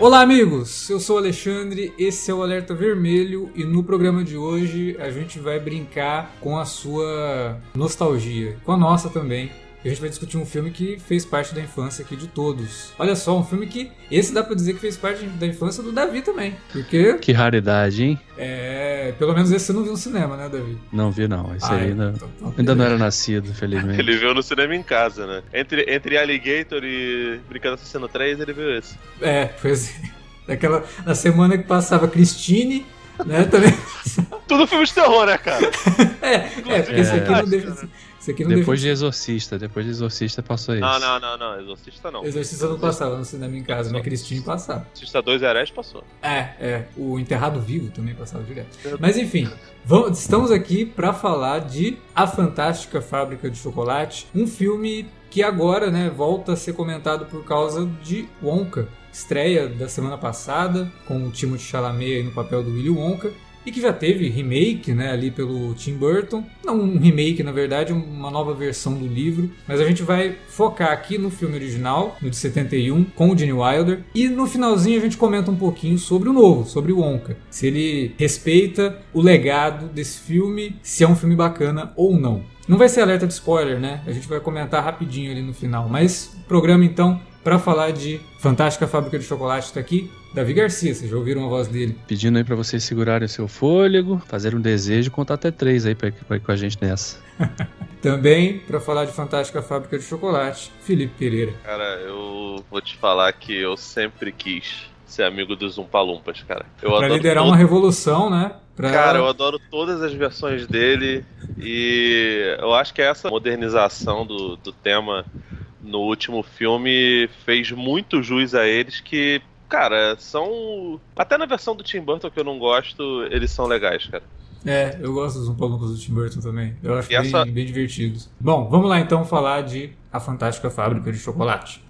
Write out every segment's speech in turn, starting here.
Olá amigos, eu sou o Alexandre, esse é o Alerta Vermelho e no programa de hoje a gente vai brincar com a sua nostalgia, com a nossa também. A gente vai discutir um filme que fez parte da infância aqui de todos. Olha só, um filme que, esse dá pra dizer que fez parte da infância do Davi também, porque... Que raridade, hein? Pelo menos esse você não viu no cinema, né, Davi? Não vi não, esse aí ainda não era nascido, felizmente. Ele viu no cinema em casa, né? Entre Alligator e Brincando Assassino 3, ele viu esse. Pois é. Na semana que passava Christine, né, também... Tudo filme de terror, né, cara? Porque esse aqui não deixa... Depois de Exorcista passou isso. Não, Exorcista não. Exorcista não passava no cinema em casa, mas Christine passava. Exorcista 2 Heréis passou. O Enterrado Vivo também passava direto. Mas enfim, estamos aqui para falar de A Fantástica Fábrica de Chocolate, um filme que agora, né, volta a ser comentado por causa de Wonka. Estreia da semana passada, com o Timothée Chalamet aí no papel do Willy Wonka. E que já teve remake, né, ali pelo Tim Burton. Não um remake, na verdade, uma nova versão do livro. Mas a gente vai focar aqui no filme original, no de 71, com o Gene Wilder. E no finalzinho a gente comenta um pouquinho sobre o novo, sobre o Wonka. Se ele respeita o legado desse filme, se é um filme bacana ou não. Não vai ser alerta de spoiler, né? A gente vai comentar rapidinho ali no final. Mas o programa, então, para falar de Fantástica Fábrica de Chocolate, está aqui Davi Garcia, vocês já ouviram a voz dele? Pedindo aí pra vocês segurarem o seu fôlego, fazer um desejo e contar até 3 aí pra ir com a gente nessa. Também, pra falar de Fantástica Fábrica de Chocolate, Felipe Pereira. Cara, eu vou te falar que eu sempre quis ser amigo dos Umpalumpas, cara. Pra liderar uma revolução, né? Cara, eu adoro todas as versões dele e eu acho que essa modernização do tema no último filme fez muito jus a eles que... Cara, são... Até na versão do Tim Burton que eu não gosto, eles são legais, cara. Eu gosto dos Umpalumpas do Tim Burton também. Eu acho bem divertidos. Bom, vamos lá então falar de A Fantástica Fábrica de Chocolate.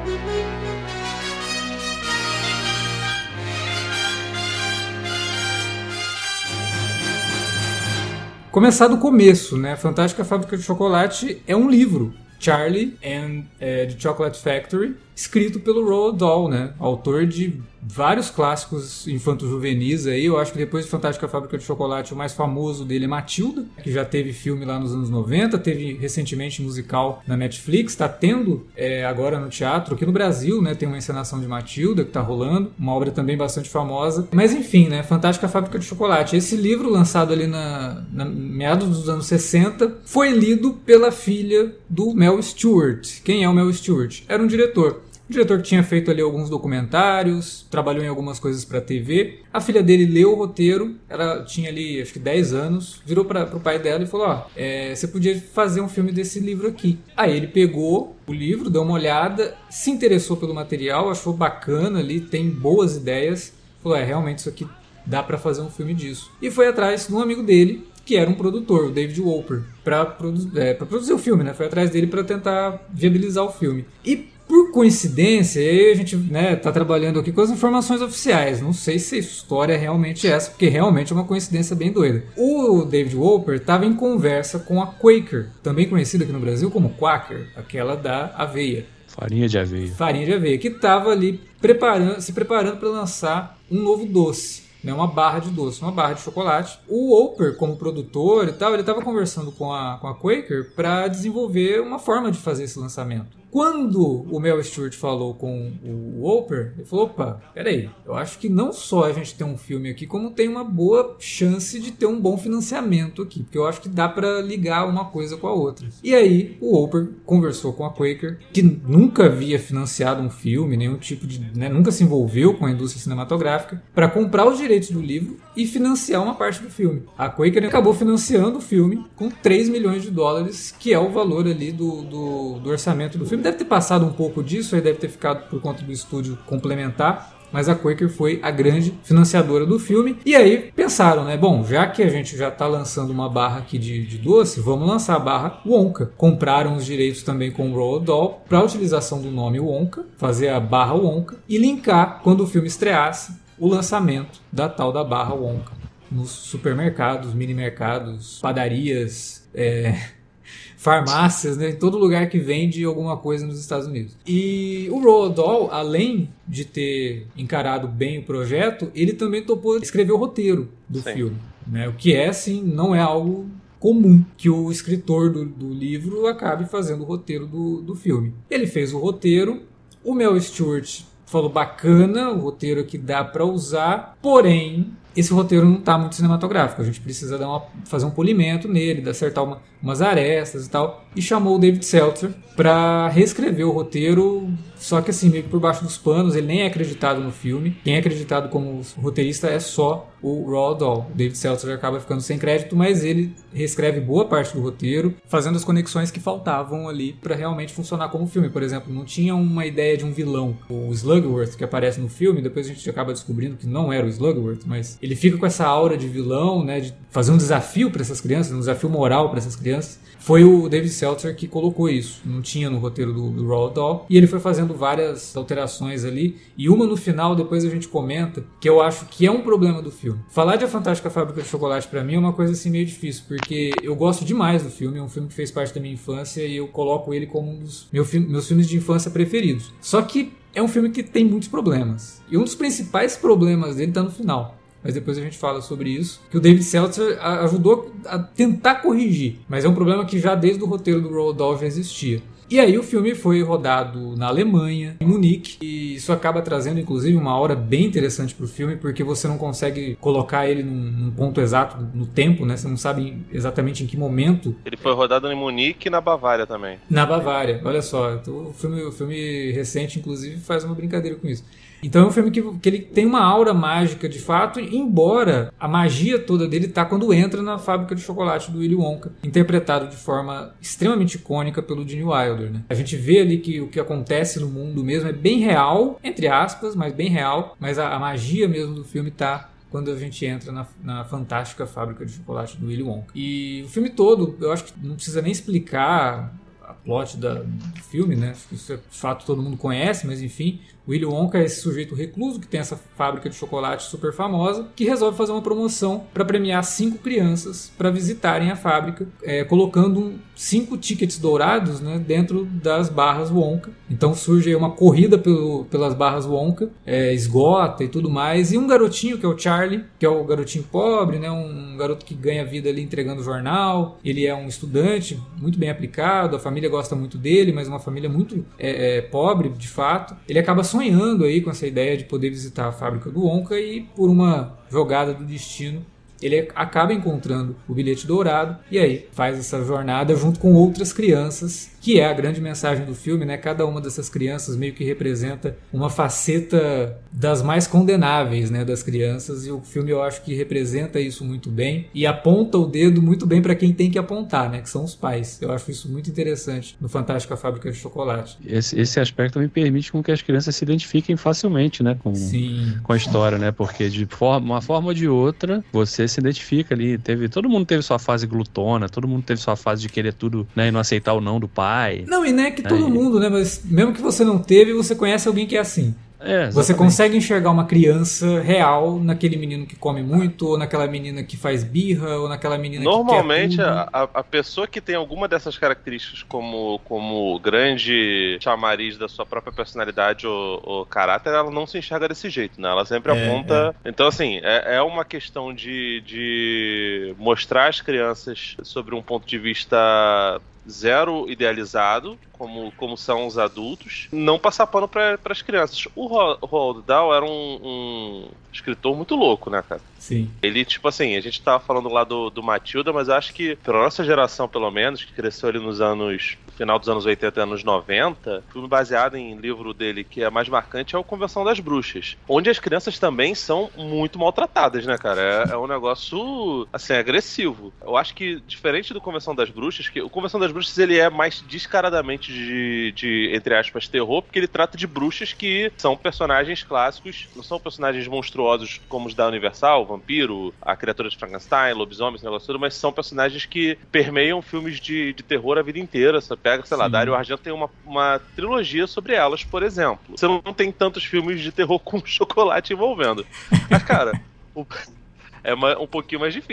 Começar do começo, né? Fantástica Fábrica de Chocolate é um livro. Charlie and the Chocolate Factory, escrito pelo Roald Dahl, né? Autor de vários clássicos infanto-juvenis aí. Eu acho que depois de Fantástica Fábrica de Chocolate, o mais famoso dele é Matilda, que já teve filme lá nos anos 90, teve recentemente musical na Netflix, tá tendo agora no teatro, aqui no Brasil, né? Tem uma encenação de Matilda que tá rolando, uma obra também bastante famosa. Mas enfim, né? Fantástica Fábrica de Chocolate. Esse livro, lançado ali na meados dos anos 60, foi lido pela filha do Mel Stewart. Quem é o Mel Stewart? Era um diretor. O diretor que tinha feito ali alguns documentários, trabalhou em algumas coisas para TV. A filha dele leu o roteiro, ela tinha ali acho que 10 anos, virou para o pai dela e falou: você podia fazer um filme desse livro aqui. Aí ele pegou o livro, deu uma olhada, se interessou pelo material, achou bacana ali, tem boas ideias. Falou: realmente isso aqui dá para fazer um filme disso. E foi atrás de um amigo dele, que era um produtor, o David Wolper, para produzir o filme, né? Foi atrás dele para tentar viabilizar o filme. E por coincidência, aí a gente, né, tá trabalhando aqui com as informações oficiais. Não sei se a história é realmente essa, porque realmente é uma coincidência bem doida. O David Wolper estava em conversa com a Quaker, também conhecida aqui no Brasil como Quaker, aquela da aveia. Farinha de aveia, que estava ali se preparando para lançar um novo doce. Uma barra de doce, uma barra de chocolate. O Wolper, como produtor e tal, ele estava conversando com a Quaker para desenvolver uma forma de fazer esse lançamento. Quando o Mel Stewart falou com o Wolper, ele falou: opa, peraí, eu acho que não só a gente tem um filme aqui, como tem uma boa chance de ter um bom financiamento aqui, porque eu acho que dá para ligar uma coisa com a outra. E aí o Wolper conversou com a Quaker, que nunca havia financiado um filme, nenhum tipo de, né, nunca se envolveu com a indústria cinematográfica, para comprar os direitos do livro e financiar uma parte do filme. A Quaker acabou financiando o filme com $3 milhões, que é o valor ali do orçamento do filme. Deve ter passado um pouco disso, aí deve ter ficado por conta do estúdio complementar, mas a Quaker foi a grande financiadora do filme. E aí pensaram, né? Bom, já que a gente já está lançando uma barra aqui de doce, vamos lançar a barra Wonka. Compraram os direitos também com o Roald Dahl para a utilização do nome Wonka, fazer a barra Wonka e linkar, quando o filme estreasse, o lançamento da tal da barra Wonka nos supermercados, mini mercados, padarias, farmácias, né, em todo lugar que vende alguma coisa nos Estados Unidos. E o Roald Dahl, além de ter encarado bem o projeto, ele também topou escrever o roteiro do filme, né, o que é, assim, não é algo comum que o escritor do livro acabe fazendo o roteiro do filme. Ele fez o roteiro, o Mel Stuart falou, bacana, o roteiro aqui dá para usar, porém esse roteiro não está muito cinematográfico, a gente precisa fazer um polimento nele, acertar umas arestas e tal, e chamou o David Seltzer para reescrever o roteiro, só que assim, meio que por baixo dos panos, ele nem é acreditado no filme, quem é acreditado como roteirista é só o Roald Dahl. O David Seltzer acaba ficando sem crédito, mas ele reescreve boa parte do roteiro, fazendo as conexões que faltavam ali para realmente funcionar como filme. Por exemplo, não tinha uma ideia de um vilão, o Slugworth, que aparece no filme, depois a gente acaba descobrindo que não era o Slugworth, mas ele fica com essa aura de vilão, né, de fazer um desafio para essas crianças, um desafio moral para essas crianças. Foi o David Seltzer que colocou isso, não tinha no roteiro do Roald Dahl, e ele foi fazendo várias alterações ali, e uma no final, depois a gente comenta, que eu acho que é um problema do filme. Falar de A Fantástica Fábrica de Chocolate pra mim é uma coisa assim meio difícil, porque eu gosto demais do filme, é um filme que fez parte da minha infância e eu coloco ele como um dos meus filmes de infância preferidos. Só que é um filme que tem muitos problemas, e um dos principais problemas dele tá no final. Mas depois a gente fala sobre isso, que o David Seltzer ajudou a tentar corrigir, mas é um problema que já desde o roteiro do Roald Dahl já existia. E aí o filme foi rodado na Alemanha, em Munique, e isso acaba trazendo inclusive uma hora bem interessante pro filme, porque você não consegue colocar ele num ponto exato no tempo, né? Você não sabe exatamente em que momento. Ele foi rodado em Munique e na Bavária também. Na Bavária, olha só, então, o filme recente inclusive faz uma brincadeira com isso. Então é um filme que ele tem uma aura mágica de fato, embora a magia toda dele tá quando entra na fábrica de chocolate do Willy Wonka, interpretado de forma extremamente icônica pelo Gene Wilder, né? A gente vê ali que o que acontece no mundo mesmo é bem real, entre aspas, mas bem real, mas a magia mesmo do filme tá quando a gente entra na fantástica fábrica de chocolate do Willy Wonka. E o filme todo, eu acho que não precisa nem explicar a plot do filme, né? Isso é de fato todo mundo conhece, mas enfim, o Willy Wonka é esse sujeito recluso que tem essa fábrica de chocolate super famosa, que resolve fazer uma promoção para premiar 5 crianças para visitarem a fábrica, colocando 5 tickets dourados, né, dentro das barras Wonka. Então surge aí uma corrida pelas barras Wonka, esgota e tudo mais, e um garotinho que é o Charlie, que é o garotinho pobre, né, um garoto que ganha vida ali entregando jornal. Ele é um estudante muito bem aplicado, a família gosta muito dele, mas uma família muito pobre de fato. Ele acaba sonhando aí com essa ideia de poder visitar a fábrica do Wonka e, por uma jogada do destino, ele acaba encontrando o bilhete dourado e aí faz essa jornada junto com outras crianças, que é a grande mensagem do filme, né? Cada uma dessas crianças meio que representa uma faceta das mais condenáveis, né, das crianças, e o filme eu acho que representa isso muito bem e aponta o dedo muito bem para quem tem que apontar, né, que são os pais. Eu acho isso muito interessante no Fantástica Fábrica de Chocolate. Esse aspecto também permite com que as crianças se identifiquem facilmente, né, com a história, né, porque de uma forma ou de outra você se identifica ali. Todo mundo teve sua fase glutona, todo mundo teve sua fase de querer tudo, né, e não aceitar o não do pai. Não, e não é que todo mundo, né? Mas mesmo que você não teve, você conhece alguém que é assim. Você consegue enxergar uma criança real naquele menino que come muito, ou naquela menina que faz birra, ou naquela menina normalmente, que quer tudo. a pessoa que tem alguma dessas características como grande chamariz da sua própria personalidade ou caráter, ela não se enxerga desse jeito, né? Ela sempre aponta... Então, assim, é uma questão de mostrar as crianças sobre um ponto de vista zero idealizado, como são os adultos, não passar pano para as crianças. O Roald Dahl era um escritor muito louco, né, cara? Sim. Ele, tipo assim, a gente tava falando lá do Matilda, mas eu acho que, pela nossa geração, pelo menos, que cresceu ali no final dos anos 80 e anos 90, filme baseado em livro dele que é mais marcante é o Convenção das Bruxas, onde as crianças também são muito maltratadas, né, cara? É um negócio, assim, agressivo. Eu acho que, diferente do Convenção das Bruxas, que o Convenção das Bruxas, ele é mais descaradamente de entre aspas, terror, porque ele trata de bruxas que são personagens clássicos, não são personagens monstruosos como os da Universal, o vampiro, a criatura de Frankenstein, lobisomem, esse negócio todo, mas são personagens que permeiam filmes de terror a vida inteira. Você pega, sei lá, Dario Argento tem uma trilogia sobre elas, por exemplo. Você não tem tantos filmes de terror com chocolate envolvendo. Mas, cara, é um pouquinho mais difícil.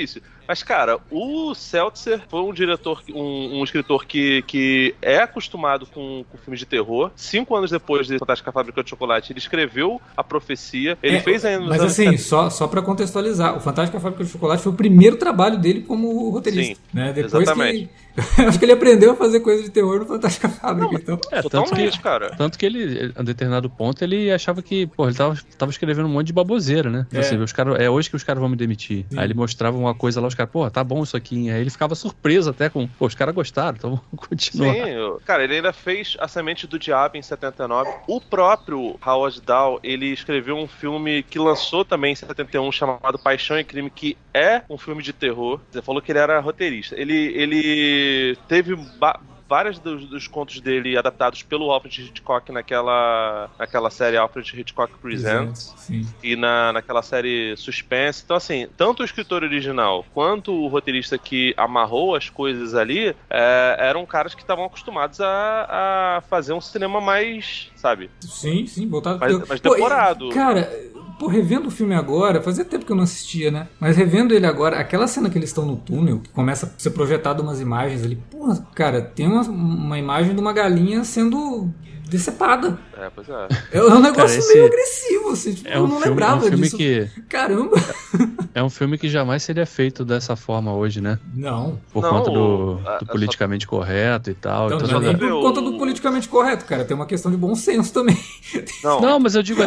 Mas, cara, o Seltzer foi um diretor, um escritor que é acostumado com filmes de terror. 5 anos depois de Fantástica Fábrica de Chocolate, ele escreveu A Profecia. Ele fez ainda nos Mas anos assim, só pra contextualizar, o Fantástica Fábrica de Chocolate foi o primeiro trabalho dele como roteirista. Sim, né? Depois exatamente. Acho que ele aprendeu a fazer coisa de terror no Fantástica Fábrica. Então. Totalmente, cara. Tanto que ele, a determinado ponto, ele achava que, ele tava escrevendo um monte de baboseira, né? Assim, hoje que os caras vão me demitir. Sim. Aí ele mostrava uma coisa lá, os caras, tá bom isso aqui. Aí ele ficava surpreso até com, os caras gostaram, então vamos continuar. Sim, cara, ele ainda fez A Semente do Diabo em 79. O próprio Roald Dahl, ele escreveu um filme que lançou também em 71, chamado Paixão e Crime, que é um filme de terror. Você falou que ele era roteirista. Ele teve vários dos contos dele adaptados pelo Alfred Hitchcock naquela série Alfred Hitchcock Presents e naquela série Suspense. Então, assim, tanto o escritor original quanto o roteirista que amarrou as coisas ali eram caras que estavam acostumados a fazer um cinema mais, sabe? Sim, voltado mais decorado. Cara, revendo o filme agora, fazia tempo que eu não assistia, né? Mas revendo ele agora, aquela cena que eles estão no túnel, que começa a ser projetado umas imagens ali, cara, tem uma imagem de uma galinha sendo decepada. Pois é. É um negócio meio agressivo, assim, tipo, eu não lembrava disso. Caramba! É um filme que jamais seria feito dessa forma hoje, né? Não. Por conta do politicamente correto e tal. Não, não é nem por conta do politicamente correto, cara. Tem uma questão de bom senso também. Não, mas eu digo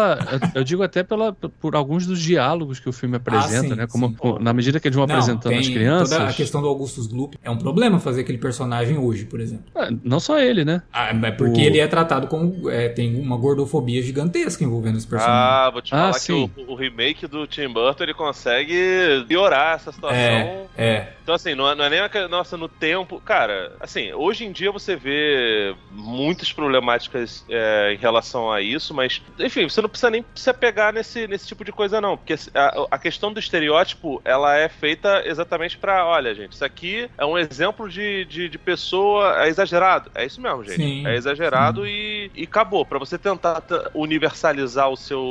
até por alguns dos diálogos que o filme apresenta, sim, né? Como na medida que eles vão apresentando as crianças. Toda a questão do Augustus Gloop é um problema fazer aquele personagem hoje, por exemplo. Não só ele, né? Porque ele é tratado como tem uma gordofobia gigantesca envolvendo esse personagem. Vou te falar que o remake do Tim Burton, ele consegue piorar essa situação. Então, assim, não é nem no tempo. Cara, assim, hoje em dia você vê muitas problemáticas em relação a isso, mas, enfim, você não precisa nem se apegar nesse tipo de coisa, não. Porque a questão do estereótipo, ela é feita exatamente pra, olha, gente, isso aqui é um exemplo de pessoa exagerado. É isso mesmo, gente. Sim, é exagerado e acabou. Pra você tentar universalizar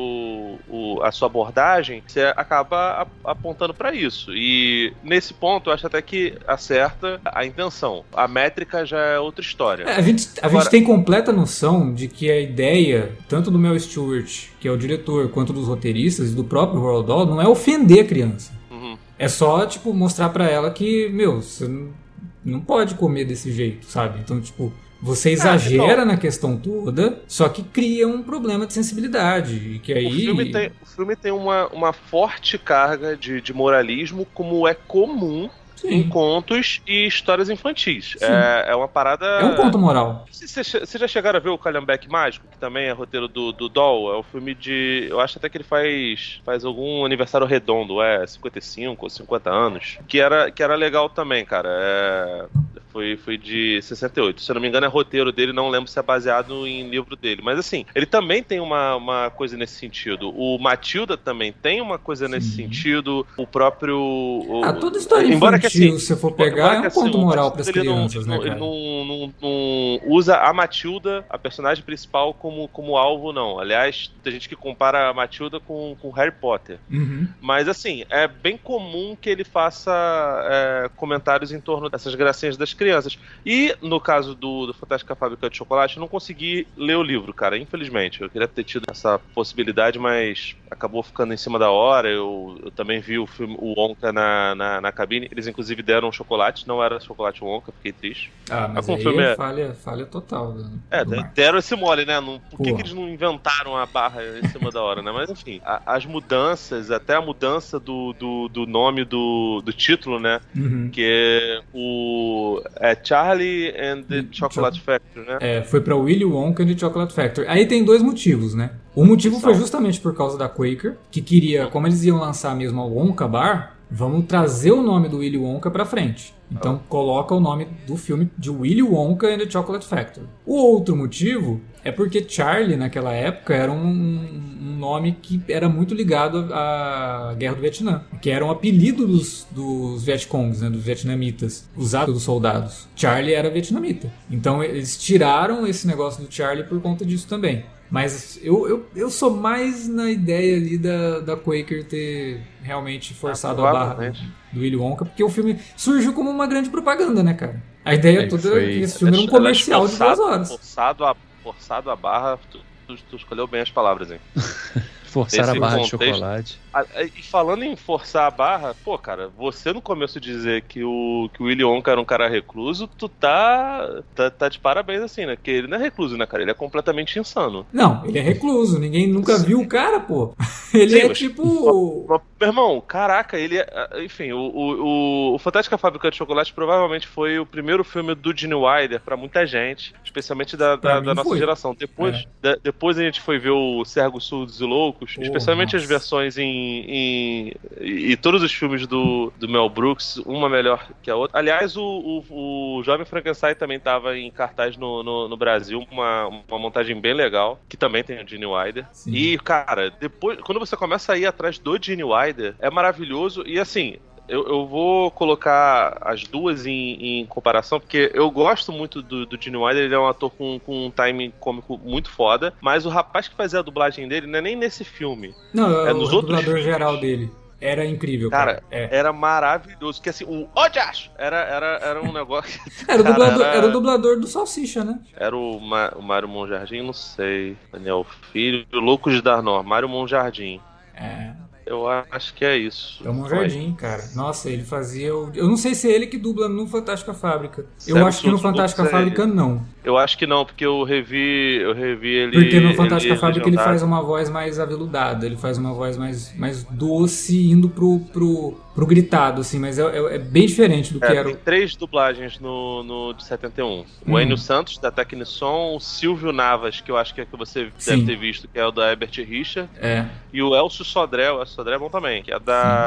a sua abordagem, você acaba apontando pra isso. E nesse ponto, eu acho até que acerta a intenção. A métrica já é outra história. A gente tem completa noção de que a ideia, tanto do Mel Stewart, que é o diretor, quanto dos roteiristas e do próprio Roald Dahl, não é ofender a criança. Uhum. É só, mostrar pra ela que, você não pode comer desse jeito, sabe? Então, você exagera na questão toda, só que cria um problema de sensibilidade. Que aí... O filme tem uma forte carga de moralismo, como é comum em contos e histórias infantis. É uma parada... É um ponto moral. Vocês já chegaram a ver o Calhambeque Mágico, que também é roteiro do Dahl? É um filme de... Eu acho até que ele faz algum aniversário redondo, 55 ou 50 anos. Que era legal também, cara. Foi de 68. Se eu não me engano, é roteiro dele, não lembro se é baseado em livro dele. Mas assim, ele também tem uma coisa nesse sentido. O Matilda também tem uma coisa nesse sentido. O próprio... toda história infantil, se você for pegar, é um ponto moral para as crianças, né, cara? Ele não usa a Matilda, a personagem principal, como alvo, não. Aliás, tem gente que compara a Matilda com Harry Potter. Uhum. Mas assim, é bem comum que ele faça comentários em torno dessas gracinhas das crianças. E no caso do Fantástica Fábrica de Chocolate, eu não consegui ler o livro, cara, infelizmente. Eu queria ter tido essa possibilidade, mas acabou ficando em cima da hora. Eu também vi o filme, o Wonka na cabine. Eles inclusive deram um chocolate, não era chocolate Wonka, fiquei triste. Mas aí filme falha total. Deram esse mole, né? Por que eles não inventaram a barra em cima da hora, né? Mas enfim, as mudanças, até a mudança do nome do título, né? Uhum. Que é Charlie and the Chocolate Factory, né? Foi pra Willy Wonka and the Chocolate Factory. Aí tem 2 motivos, né? O motivo foi justamente por causa da Quaker, que queria, como eles iam lançar mesmo a Wonka Bar, vamos trazer o nome do Willy Wonka pra frente. Então coloca o nome do filme de Willy Wonka and the Chocolate Factory. O outro motivo é porque Charlie, naquela época, era um nome que era muito ligado à Guerra do Vietnã, que era um apelido dos Vietcongs, né, dos vietnamitas, usado pelos soldados. Charlie era vietnamita. Então eles tiraram esse negócio do Charlie por conta disso também. Mas eu sou mais na ideia ali da Quaker ter realmente forçado a barra do Willy Wonka, porque o filme surgiu como uma grande propaganda, né, cara? A ideia toda é que esse filme era um comercial de 2 horas. Forçado a barra, tu escolheu bem as palavras, hein? Forçar a barra de chocolate. E falando em forçar a barra, pô, cara, você no começo dizer que o Willy Wonka era um cara recluso, tu tá de parabéns, assim, né? Porque ele não é recluso, né, cara? Ele é completamente insano. Não, ele é recluso. Ninguém nunca viu o cara, pô. Ele é tipo... Meu irmão, caraca, ele é... Enfim, o Fantástica Fábrica de Chocolate provavelmente foi o primeiro filme do Gene Wilder pra muita gente, especialmente da nossa geração. Depois a gente foi ver o Cegos, Surdos e Loucos, especialmente as versões e todos os filmes do Mel Brooks, uma melhor que a outra. Aliás, o Jovem Frankenstein também estava em cartaz no Brasil, uma montagem bem legal, que também tem o Gene Wilder. Sim. E, cara, depois, quando você começa a ir atrás do Gene Wilder, é maravilhoso. E, assim, eu vou colocar as duas em comparação, porque eu gosto muito do Gene Wilder, ele é um ator com um timing cômico muito foda, mas o rapaz que fazia a dublagem dele não é nem nesse filme. Não, é nos outros dublador filmes. Geral dele. Era incrível, cara. Era maravilhoso. Que assim, o Ojash era um negócio. Era o dublador do Salsicha, né? Era o Mário Monjardim, não sei. Daniel Filho, Loucos de Darnor, Mário Monjardim. Eu acho que é isso. É o Monjardim, cara. Nossa, ele fazia... Eu não sei se é ele que dubla no Fantástica Fábrica. Eu acho que no Fantástica Fábrica não. Eu acho que não, porque eu revi ele... Porque no Fantástica Fábrica ele faz uma voz mais aveludada. Ele faz uma voz mais doce, indo pro gritado, assim. Mas é bem diferente do que era. Tem 3 dublagens no de 71. O Enio Santos, da Tecnisson. O Silvio Navas, que eu acho que é que você deve ter visto, que é o da Herbert Richard. E o Elcio Sodré. O Elcio Sodré é bom também, que é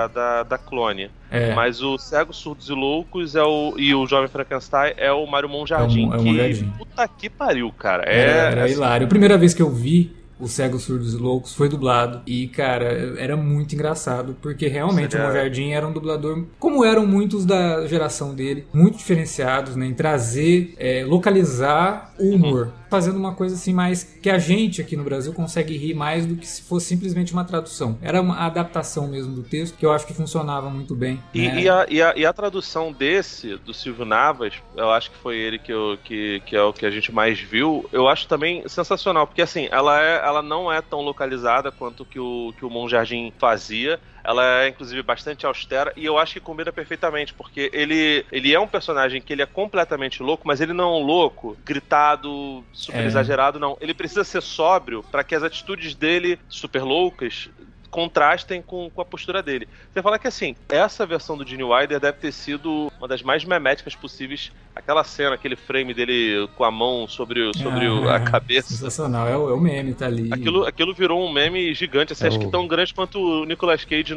da Clone. Mas o Cegos, Surdos e Loucos e o Jovem Frankenstein é o Mário Monjardim. Puta que pariu, cara. Era hilário. A primeira vez que eu vi o Cegos, Surdos e Loucos foi dublado. E, cara, era muito engraçado, porque realmente o Monjardim era um dublador, como eram muitos da geração dele, muito diferenciados, né, em trazer, localizar o humor. Fazendo uma coisa assim mais que a gente aqui no Brasil consegue rir mais do que se fosse simplesmente uma tradução. Era uma adaptação mesmo do texto, que eu acho que funcionava muito bem. E a tradução do Silvio Navas, eu acho que foi ele que é o que a gente mais viu, eu acho também sensacional, porque assim, ela não é tão localizada quanto que o Monjardim fazia. Ela é, inclusive, bastante austera e eu acho que combina perfeitamente, porque ele é um personagem que ele é completamente louco, mas ele não é um louco gritado, super exagerado, não. Ele precisa ser sóbrio para que as atitudes dele, super loucas, contrastem com a postura dele. Você fala que, assim, essa versão do Gene Wilder deve ter sido uma das mais meméticas possíveis. Aquela cena, aquele frame dele com a mão sobre a cabeça. Sensacional, é o meme, tá ali. Aquilo virou um meme gigante, assim, acho que tão grande quanto o Nicolas Cage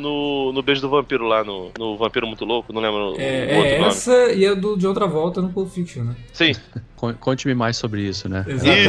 no Beijo do Vampiro lá, no Vampiro Muito Louco, não lembro o outro nome. Essa e a de outra volta no Pulp Fiction, né? Sim. Conte-me mais sobre isso, né?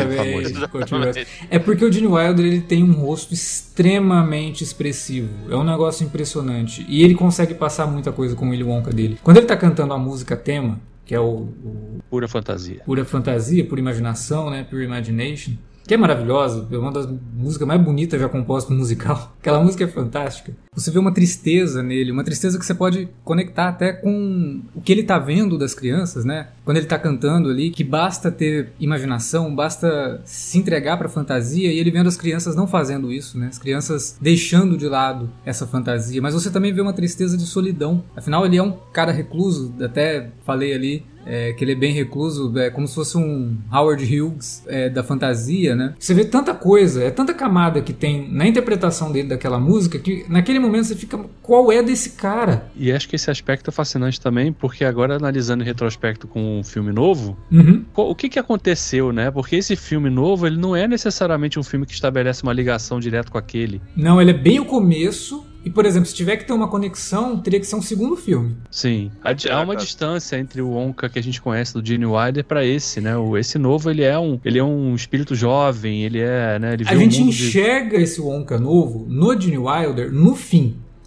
Exatamente. É porque o Gene Wilder, ele tem um rosto extremamente expressivo. É um negócio impressionante. E ele consegue passar muita coisa com o Willy Wonka dele. Quando ele tá cantando a música tema, que é o Pura Fantasia. Pura Fantasia, Pura Imaginação, né? Pure Imagination. Que é maravilhosa, é uma das músicas mais bonitas já compostas no musical. Aquela música é fantástica. Você vê uma tristeza nele, uma tristeza que você pode conectar até com o que ele tá vendo das crianças, né? Quando ele tá cantando ali, que basta ter imaginação, basta se entregar pra fantasia, e ele vendo as crianças não fazendo isso, né? As crianças deixando de lado essa fantasia. Mas você também vê uma tristeza de solidão. Afinal, ele é um cara recluso, até falei ali, que ele é bem recluso, como se fosse um Howard Hughes da fantasia, né? Você vê tanta coisa, tanta camada que tem na interpretação dele daquela música, que naquele momento você fica, qual é desse cara? E acho que esse aspecto é fascinante também, porque agora analisando em retrospecto com um filme novo, o que aconteceu, né? Porque esse filme novo, ele não é necessariamente um filme que estabelece uma ligação direto com aquele. Não, ele é bem o começo. E, por exemplo, se tiver que ter uma conexão, teria que ser um segundo filme. Sim. Há uma distância entre o Wonka que a gente conhece do Gene Wilder para esse, né? Esse novo, ele é um espírito jovem, ele é, né? Ele a gente enxerga esse Wonka novo no Gene Wilder no fim.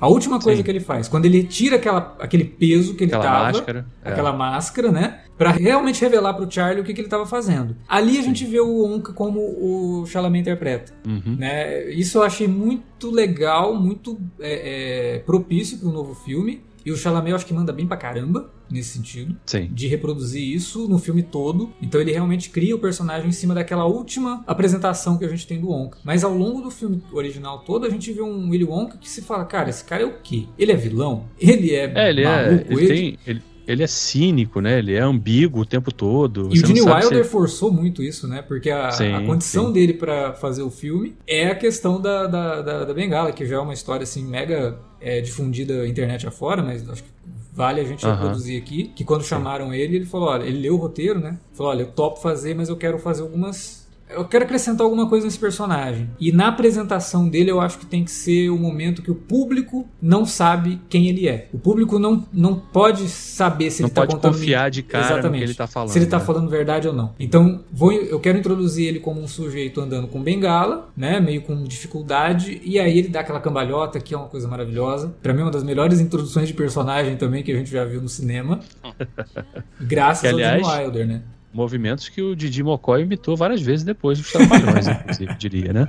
A última coisa que ele faz, quando ele tira aquele peso que ele tava, aquela máscara, né? Pra realmente revelar pro Charlie o que ele tava fazendo. Ali a gente vê o Wonka como o Chalamet interpreta. Né? Isso eu achei muito legal, muito propício pro novo filme. E o Chalamet eu acho que manda bem pra caramba nesse sentido. Sim. De reproduzir isso no filme todo. Então ele realmente cria o personagem em cima daquela última apresentação que a gente tem do Wonka. Mas ao longo do filme original todo, a gente vê um Willy Wonka que se fala, cara, esse cara é o quê? Ele é vilão? Ele é maluco? Ele é cínico, né? Ele é ambíguo o tempo todo. E o Gene Wilder forçou muito isso, né? Porque a condição dele pra fazer o filme é a questão da bengala, que já é uma história assim mega difundida internet afora, mas acho que vale a gente reproduzir aqui. Que quando chamaram ele falou, olha, ele leu o roteiro, né? Falou, olha, eu topo fazer, mas eu quero fazer eu quero acrescentar alguma coisa nesse personagem. E na apresentação dele eu acho que tem que ser o momento que o público não sabe quem ele é. O público não pode saber se ele tá contando... Não pode confiar de cara no que ele tá falando. Se ele tá falando verdade ou não. Então eu quero introduzir ele como um sujeito andando com bengala, né? Meio com dificuldade. E aí ele dá aquela cambalhota que é uma coisa maravilhosa. Pra mim é uma das melhores introduções de personagem também que a gente já viu no cinema. Graças ao Gene Wilder, né? Movimentos que o Didi Mocó imitou várias vezes depois dos Trapalhões, inclusive, diria, né?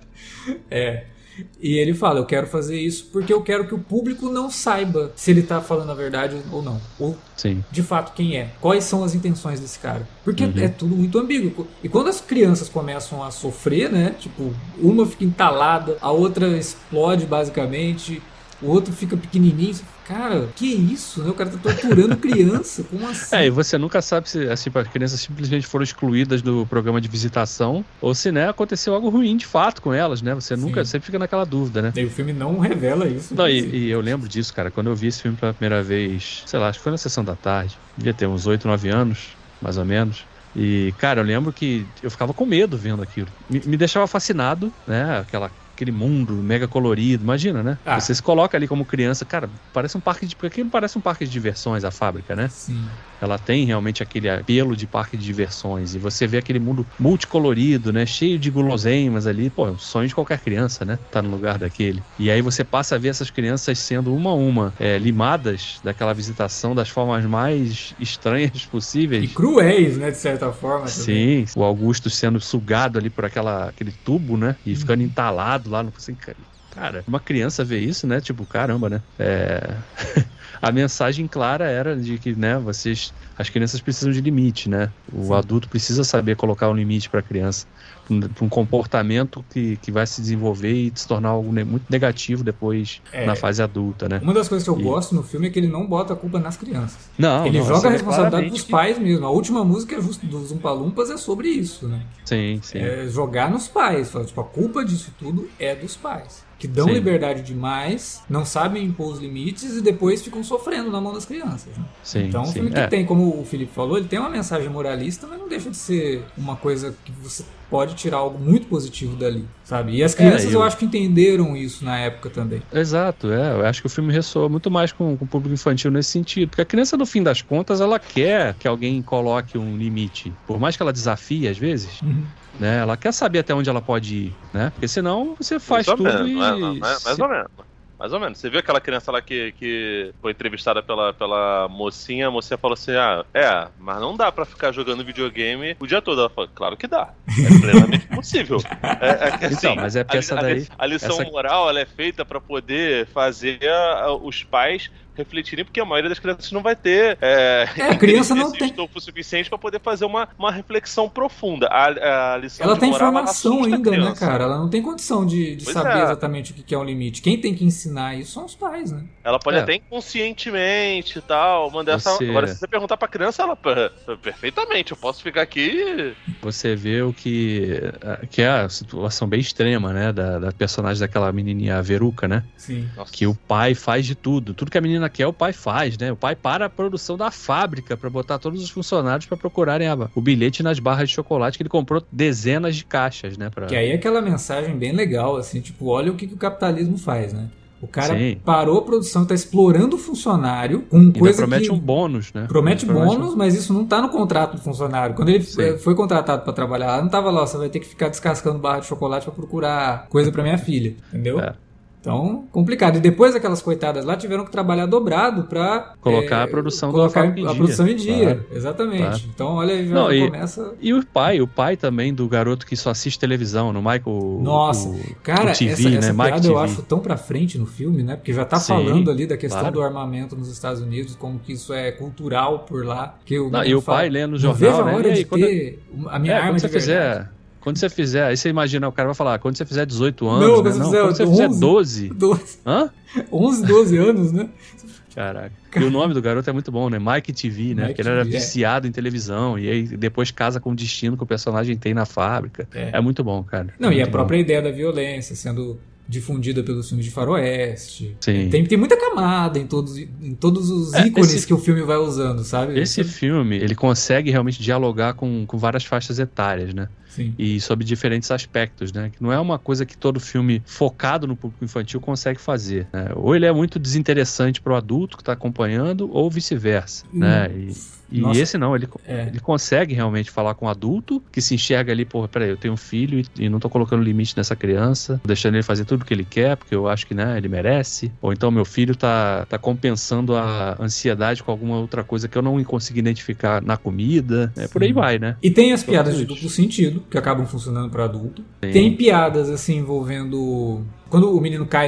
E ele fala, eu quero fazer isso porque eu quero que o público não saiba se ele tá falando a verdade ou não. Ou, de fato, quem é. Quais são as intenções desse cara. Porque é tudo muito ambíguo. E quando as crianças começam a sofrer, né? Tipo, uma fica entalada, a outra explode, basicamente... O outro fica pequenininho. Cara, que isso, né? O cara tá torturando criança. Como assim? E você nunca sabe se as crianças simplesmente foram excluídas do programa de visitação ou se, né, aconteceu algo ruim de fato com elas, né? Você sempre fica naquela dúvida, né? E o filme não revela isso. Não, e eu lembro disso, cara. Quando eu vi esse filme pela primeira vez, sei lá, acho que foi na sessão da tarde. Devia ter uns 8, 9 anos, mais ou menos. E, cara, eu lembro que eu ficava com medo vendo aquilo. Me deixava fascinado, né? Aquele mundo mega colorido, imagina, né? Você se coloca ali como criança, cara, parece um parque porque aquilo parece um parque de diversões, a fábrica, né? Sim. Ela tem realmente aquele apelo de parque de diversões e você vê aquele mundo multicolorido, né? Cheio de guloseimas ali, pô, é um sonho de qualquer criança, né? Tá no lugar daquele. E aí você passa a ver essas crianças sendo uma a uma limadas daquela visitação das formas mais estranhas possíveis. E cruéis, né? De certa forma. Sim, o Augusto sendo sugado ali por aquele tubo, né? E ficando entalado lá no... Assim, cara, uma criança vê isso, né? Tipo, caramba, né? A mensagem clara era de que, né, as crianças precisam de limite, né? O adulto precisa saber colocar um limite para a criança, para um comportamento que vai se desenvolver e se tornar algo muito negativo depois na fase adulta, né? Uma das coisas que eu gosto no filme é que ele não bota a culpa nas crianças. Ele joga a responsabilidade dos pais mesmo. A última música dos Umpa-Lumpas é sobre isso, né? Sim. É jogar nos pais. Tipo, a culpa disso tudo é dos pais. Que dão liberdade demais, não sabem impor os limites e depois ficam sofrendo na mão das crianças. Né? Então o filme que tem, como o Felipe falou, ele tem uma mensagem moralista, mas não deixa de ser uma coisa que você pode tirar algo muito positivo dali, sabe? E as crianças eu acho que entenderam isso na época também. Exato, eu acho que o filme ressoa muito mais com o público infantil nesse sentido, porque a criança, no fim das contas, ela quer que alguém coloque um limite, por mais que ela desafie às vezes, né? Ela quer saber até onde ela pode ir, né? Porque senão você faz tudo mais ou menos. Você viu aquela criança lá que foi entrevistada pela mocinha, a mocinha falou assim, mas não dá pra ficar jogando videogame o dia todo. Ela falou, claro que dá. É plenamente possível. Assim, então, mas é porque a lição moral, ela é feita pra poder fazer os pais refletirem, porque a maioria das crianças não vai ter a criança não tem estofo suficiente para poder fazer uma reflexão profunda. A lição ela de tem moral, informação ela ainda, né, cara? Ela não tem condição de saber exatamente o que é um limite. Quem tem que ensinar isso são os pais, né? Ela pode até inconscientemente e tal, agora se você perguntar pra criança, ela perfeitamente, eu posso ficar aqui. Você vê o que é a situação bem extrema, né, da personagem daquela menininha, a Veruca, né? Sim. Que o pai faz de tudo que a menina quer, o pai faz, né? O pai para a produção da fábrica pra botar todos os funcionários pra procurarem o bilhete nas barras de chocolate que ele comprou dezenas de caixas, né? Que aí é aquela mensagem bem legal, assim, tipo, olha o que o capitalismo faz, né? O cara parou a produção, tá explorando o funcionário com coisa que... promete um bônus, né? Promete bônus, mas isso não tá no contrato do funcionário. Quando ele foi contratado pra trabalhar, não tava lá, você vai ter que ficar descascando barra de chocolate pra procurar coisa pra minha filha, entendeu? Então, complicado. E depois aquelas coitadas lá tiveram que trabalhar dobrado pra colocar a produção em dia. Claro. Exatamente. Claro. Então, olha aí, já começa... E o pai também do garoto que só assiste televisão, no Michael... Nossa, cara, TV, essa né? piada eu acho tão pra frente no filme, né? Porque já tá falando ali da questão do armamento nos Estados Unidos, como que isso é cultural por lá. Que o pai lendo no jornal, vejo a hora de ter a minha arma de verdade. Quando você fizer, aí você imagina, o cara vai falar, quando você fizer 18 anos, quando você fizer 12. Hã? 11, 12 anos, né? Caraca. E o nome do garoto é muito bom, né? Mike TV, né? Porque ele era viciado em televisão e aí depois casa com o destino que o personagem tem na fábrica. É muito bom, cara. Não, e a própria ideia da violência sendo difundida pelos filmes de faroeste. Sim. Tem muita camada em todos os ícones que o filme vai usando, sabe? Esse filme, ele consegue realmente dialogar com várias faixas etárias, né? Sim. E sobre diferentes aspectos, né? Que não é uma coisa que todo filme focado no público infantil consegue fazer, né? Ou ele é muito desinteressante para o adulto que está acompanhando, ou vice-versa, né? E esse não, ele consegue realmente falar com o adulto que se enxerga ali, porra, peraí, eu tenho um filho e não tô colocando limite nessa criança, deixando ele fazer tudo o que ele quer, porque eu acho que, né, ele merece. Ou então meu filho tá compensando a ansiedade com alguma outra coisa que eu não consigo identificar na comida. Por aí vai, né? E tem as piadas de duplo sentido, que acabam funcionando para adulto. Sim. Tem piadas, assim, envolvendo... Quando o menino cai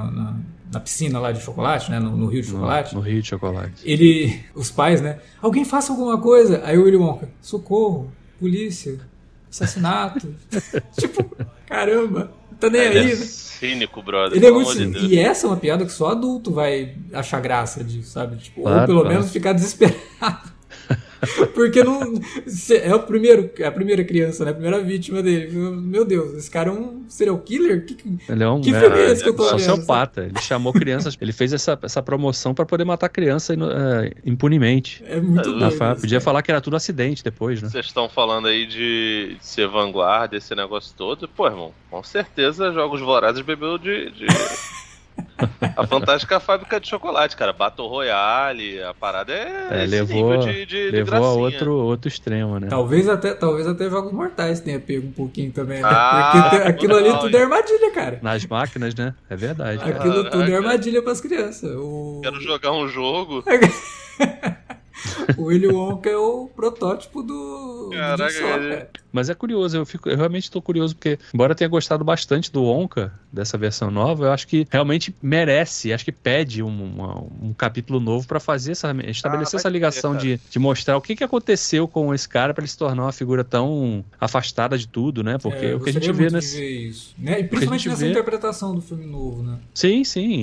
na piscina lá de chocolate, né? No rio de chocolate. No rio de chocolate. Os pais, né? Alguém faça alguma coisa. Aí o Willy Wonka, socorro, polícia, assassinato. Tipo, caramba, não tá nem aí, né? Né? Cínico, brother. Ele é muito cínico. E essa é uma piada que só adulto vai achar graça disso, sabe? Tipo, claro, ou pelo menos ficar desesperado. Porque não é a primeira criança, né? A primeira vítima dele. Meu Deus, esse cara é um serial killer? Ele é que filme é esse que eu tô sociopata. Ele chamou crianças, ele fez essa promoção pra poder matar criança impunemente. É muito doido. Podia falar que era tudo acidente depois, né? Vocês estão falando aí de ser vanguarda, esse negócio todo. Pô, irmão, com certeza Jogos Vorazes bebeu de... A Fantástica Fábrica de Chocolate, cara. Battle Royale, a parada levou a gracinha. outro extremo, né? Talvez até Jogos Mortais tenha pego um pouquinho também, né? Porque aquilo ali tudo é armadilha, cara. Nas máquinas, né? É verdade. Aquilo tudo é armadilha pras crianças. Quero jogar um jogo. O Willy Wonka é o protótipo do Caraca, Mas é curioso, eu realmente estou curioso, porque embora eu tenha gostado bastante do Wonka, dessa versão nova, eu acho que realmente merece, acho que pede um capítulo novo para estabelecer essa ligação de mostrar o que aconteceu com esse cara para ele se tornar uma figura tão afastada de tudo, né? Porque o que a gente vê nesse... isso, né? E principalmente nessa interpretação do filme novo, né? Sim.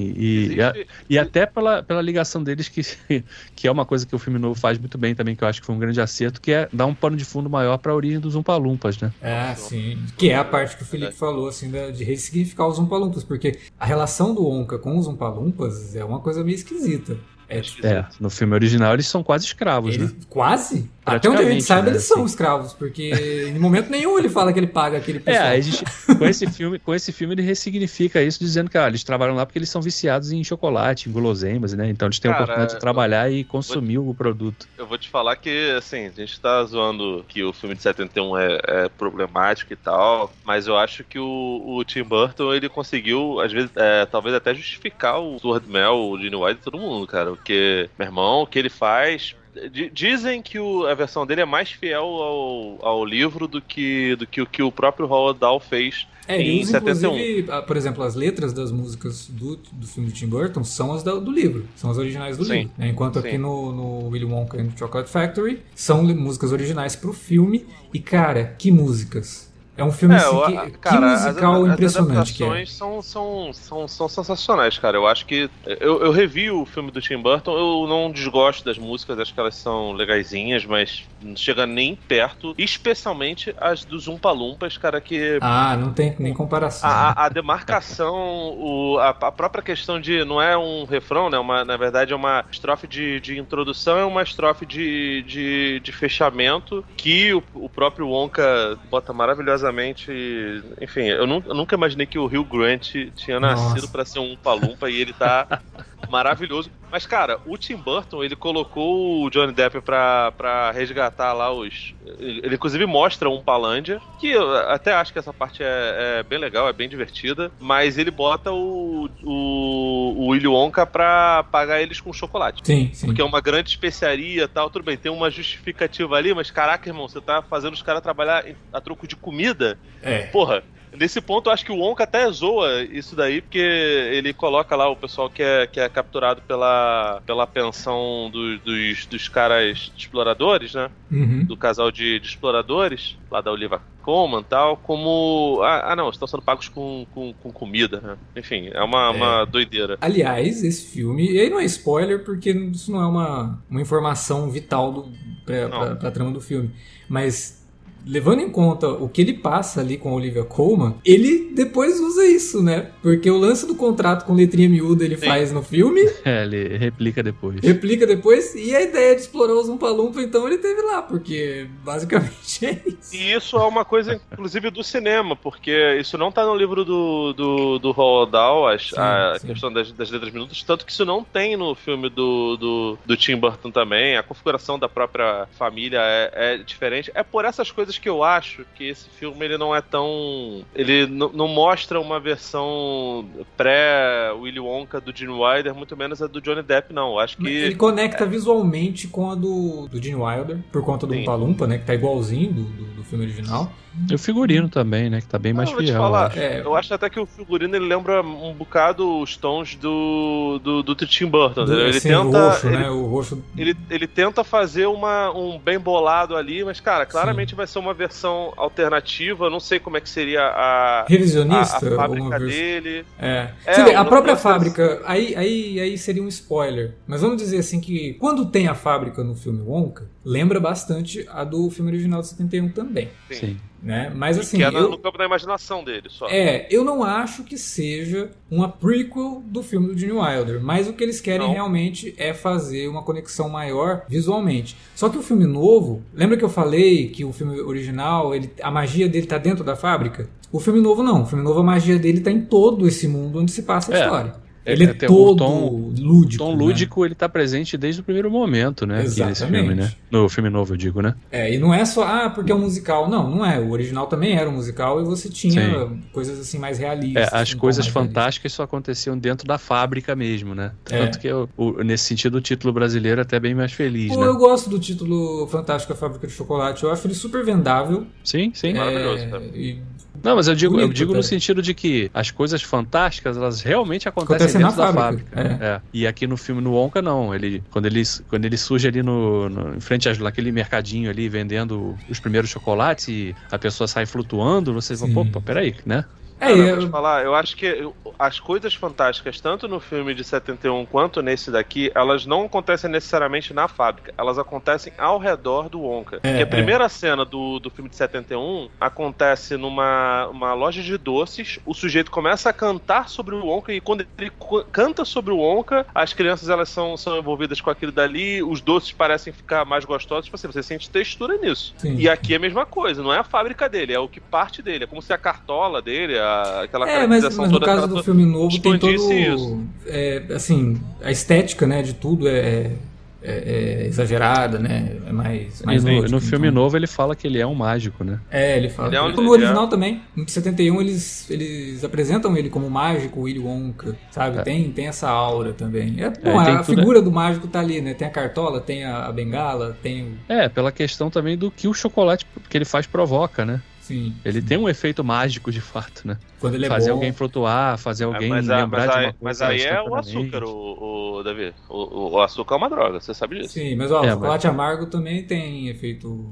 E até pela ligação deles, que é uma coisa que o filme novo faz muito bem também, que eu acho que foi um grande acerto, que é dar um pano de fundo maior para a origem dos Umpa-Lumpas, né? Sim. Que é a parte que o Felipe falou, assim, de ressignificar os Umpa-Lumpas, porque a relação do Wonka com os Umpa-Lumpas é uma coisa meio esquisita. No filme original eles são quase escravos, né? Quase? Até onde a gente sabe, eles são escravos, porque em momento nenhum ele fala que ele paga aquele pessoal. Com esse filme ele ressignifica isso, dizendo que eles trabalham lá porque eles são viciados em chocolate, em guloseimas, né? Então eles têm a oportunidade de trabalhar e consumir o produto. Eu vou te falar que, assim, a gente tá zoando que o filme de 71 é problemático e tal, mas eu acho que o Tim Burton, ele conseguiu, às vezes, talvez até justificar o Stuart Mel, o Gene Wilder e todo mundo, cara. Porque, meu irmão, o que ele faz... Dizem que a versão dele é mais fiel ao livro do que o que o próprio Roald Dahl fez em 71. Inclusive, por exemplo, as letras das músicas do filme de Tim Burton são as do livro, são as originais do livro. Né? Enquanto aqui no Willy Wonka and the Chocolate Factory são músicas originais pro filme. E, cara, que músicas! É um filme que musical impressionante. As adaptações são sensacionais, cara. Eu acho que... Eu revi o filme do Tim Burton, eu não desgosto das músicas, acho que elas são legaisinhas, mas não chega nem perto, especialmente as dos Umpa-Lumpas, cara, que... não tem nem comparação. A demarcação, a própria questão de... Não é um refrão, né? Na verdade é uma estrofe de introdução, é uma estrofe de fechamento que o próprio Wonka bota maravilhosamente. Enfim, eu nunca imaginei que o Hugh Grant tinha nascido pra ser um Umpa-Lumpa e ele tá Maravilhoso. Mas, cara, o Tim Burton, ele colocou o Johnny Depp pra resgatar lá os... Ele, inclusive, mostra um Palandia, que eu até acho que essa parte é bem legal, é bem divertida, mas ele bota o Willy Wonka pra pagar eles com chocolate. Sim. Porque é uma grande especiaria e tal, tudo bem, tem uma justificativa ali, mas caraca, irmão, você tá fazendo os caras trabalhar a troco de comida? Porra. Nesse ponto, eu acho que o Wonka até zoa isso daí, porque ele coloca lá o pessoal que é capturado pela pensão dos caras exploradores, né? Uhum. Do casal de exploradores, lá da Olivia Colman e tal, como... não, estão sendo pagos com comida, né? Enfim, é uma doideira. Aliás, esse filme, e aí não é spoiler, porque isso não é uma informação vital pra trama do filme, mas... Levando em conta o que ele passa ali com a Olivia Colman, ele depois usa isso, né? Porque o lance do contrato com letrinha miúda ele faz no filme. Ele replica depois. E a ideia de explorar os Umpa-Lumpa, então ele teve lá, porque basicamente é isso. E isso é uma coisa, inclusive, do cinema, porque isso não tá no livro do Roald Dahl, a questão das letras miúdas, tanto que isso não tem no filme do Tim Burton também, a configuração da própria família é diferente. É por essas coisas que eu acho que esse filme ele não é tão... Ele não mostra uma versão pré-Willy Wonka do Gene Wilder, muito menos a do Johnny Depp, não. Eu acho que... Ele conecta visualmente com a do Gene Wilder, por conta do Umpa-Lumpa, né? Que tá igualzinho do filme original. E o figurino também, né? Que tá bem mais fiel. Eu acho até que o figurino ele lembra um bocado os tons do Tim Burton. Ele tenta... O roxo, né? O roxo... Ele tenta fazer um bem bolado ali, mas, cara, claramente vai ser uma versão alternativa. Eu não sei como é que seria a revisionista, a fábrica dele. Você vê, a própria fábrica, aí seria um spoiler. Mas vamos dizer assim que quando tem a fábrica no filme Wonka, lembra bastante a do filme original de 71 também. Sim. Né? Mas assim, que é no campo da imaginação dele só. Eu não acho que seja uma prequel do filme do Gene Wilder, mas o que eles querem realmente é fazer uma conexão maior visualmente. Só que o filme novo, lembra que eu falei que o filme original, a magia dele tá dentro da fábrica? O filme novo não, o filme novo a magia dele tá em todo esse mundo onde se passa a história. Ele é todo lúdico. O tom lúdico, né? Ele tá presente desde o primeiro momento, né? Nesse filme, né? No filme novo, eu digo, né? E não é só, porque é um musical. Não é. O original também era um musical e você tinha coisas assim mais realistas. As coisas fantásticas só aconteciam dentro da fábrica mesmo, né? Tanto que, nesse sentido, o título brasileiro é até bem mais feliz, né? Eu gosto do título Fantástica Fábrica de Chocolate. Eu acho ele super vendável. Sim. Maravilhoso, cara. Não, mas eu digo no sentido de que as coisas fantásticas, elas realmente acontecem dentro da fábrica. E aqui no filme, no Wonka, não. Quando ele surge ali em frente àquele mercadinho ali, vendendo os primeiros chocolates e a pessoa sai flutuando, vocês vão, pô, peraí, né? Vou te falar, eu acho que as coisas fantásticas, tanto no filme de 71 quanto nesse daqui, elas não acontecem necessariamente na fábrica, elas acontecem ao redor do Wonka. Porque a primeira cena do filme de 71 acontece numa loja de doces, o sujeito começa a cantar sobre o Wonka, e quando ele canta sobre o Wonka, as crianças elas são envolvidas com aquilo dali, os doces parecem ficar mais gostosos, tipo assim, você sente textura nisso. Sim. E aqui é a mesma coisa, não é a fábrica dele, é o que parte dele, é como se a cartola dele, aquela mas no caso do filme novo tem todo isso. Assim, a estética, né, de tudo é exagerada, né, é mais no filme novo ele fala que ele é um mágico, né? Ele fala. No original também, no 71 eles apresentam ele como mágico, Willy Wonka, sabe? Tem essa aura também. A figura do mágico tá ali, né? Tem a cartola, tem a bengala, tem pela questão também do que o chocolate que ele faz provoca, né? Sim. Ele tem um efeito mágico de fato, né? Quando ele fazer bom. alguém flutuar, fazer alguém lembrar de uma coisa. Mas aí é o açúcar, Davi. O açúcar é uma droga, você sabe disso. Sim, mas o chocolate amargo também tem efeito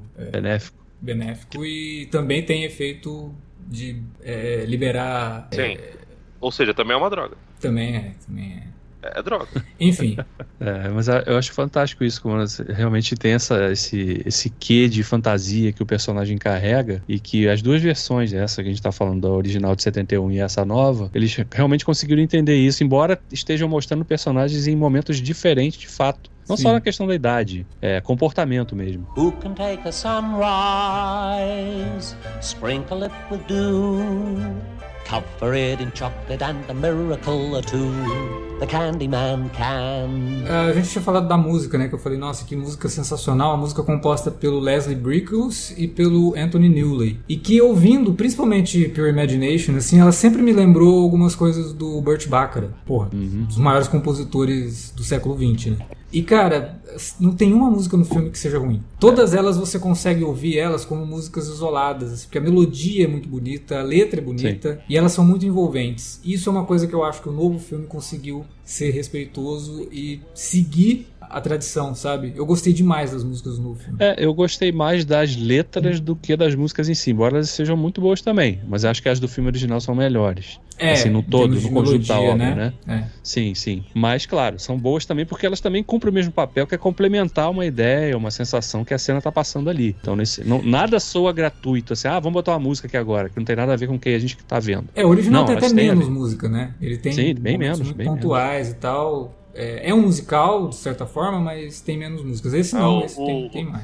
benéfico e também tem efeito de liberar... Sim, ou seja, também é uma droga. Também é. É droga. Enfim. Mas eu acho fantástico isso, como realmente tem esse quê de fantasia que o personagem carrega, e que as duas versões, essa que a gente tá falando da original de 71 e essa nova, eles realmente conseguiram entender isso, embora estejam mostrando personagens em momentos diferentes de fato. Não só na questão da idade, comportamento mesmo. Who can take a sunrise, sprinkle it with dew, cover it in chocolate and a miracle or two. the Candyman can. A gente tinha falado da música, né? Que eu falei, nossa, que música sensacional. A música composta pelo Leslie Bricusse e pelo Anthony Newley. E que ouvindo, principalmente Pure Imagination, assim, ela sempre me lembrou algumas coisas do Burt Bacharach. Porra, dos maiores compositores do século XX, né? E, cara, não tem uma música no filme que seja ruim. Todas elas você consegue ouvir elas como músicas isoladas, assim, porque a melodia é muito bonita, a letra é bonita, sim, e elas são muito envolventes. Isso é uma coisa que eu acho que o novo filme conseguiu ser respeitoso e seguir a tradição, sabe? Eu gostei demais das músicas do novo filme. Eu gostei mais das letras do que das músicas em si, embora elas sejam muito boas também, mas acho que as do filme original são melhores. Assim, no todo, no conjunto da obra, né? Sim, sim. Mas, claro, são boas também porque elas também cumprem o mesmo papel, que é complementar uma ideia, uma sensação que a cena tá passando ali. Então, nada soa gratuito, assim, vamos botar uma música aqui agora, que não tem nada a ver com o que a gente tá vendo. O original tem até menos música, né? Ele tem sim, bem menos, bem pontuais menos. E tal. É um musical, de certa forma, mas tem menos músicas. Esse não, esse tem mais.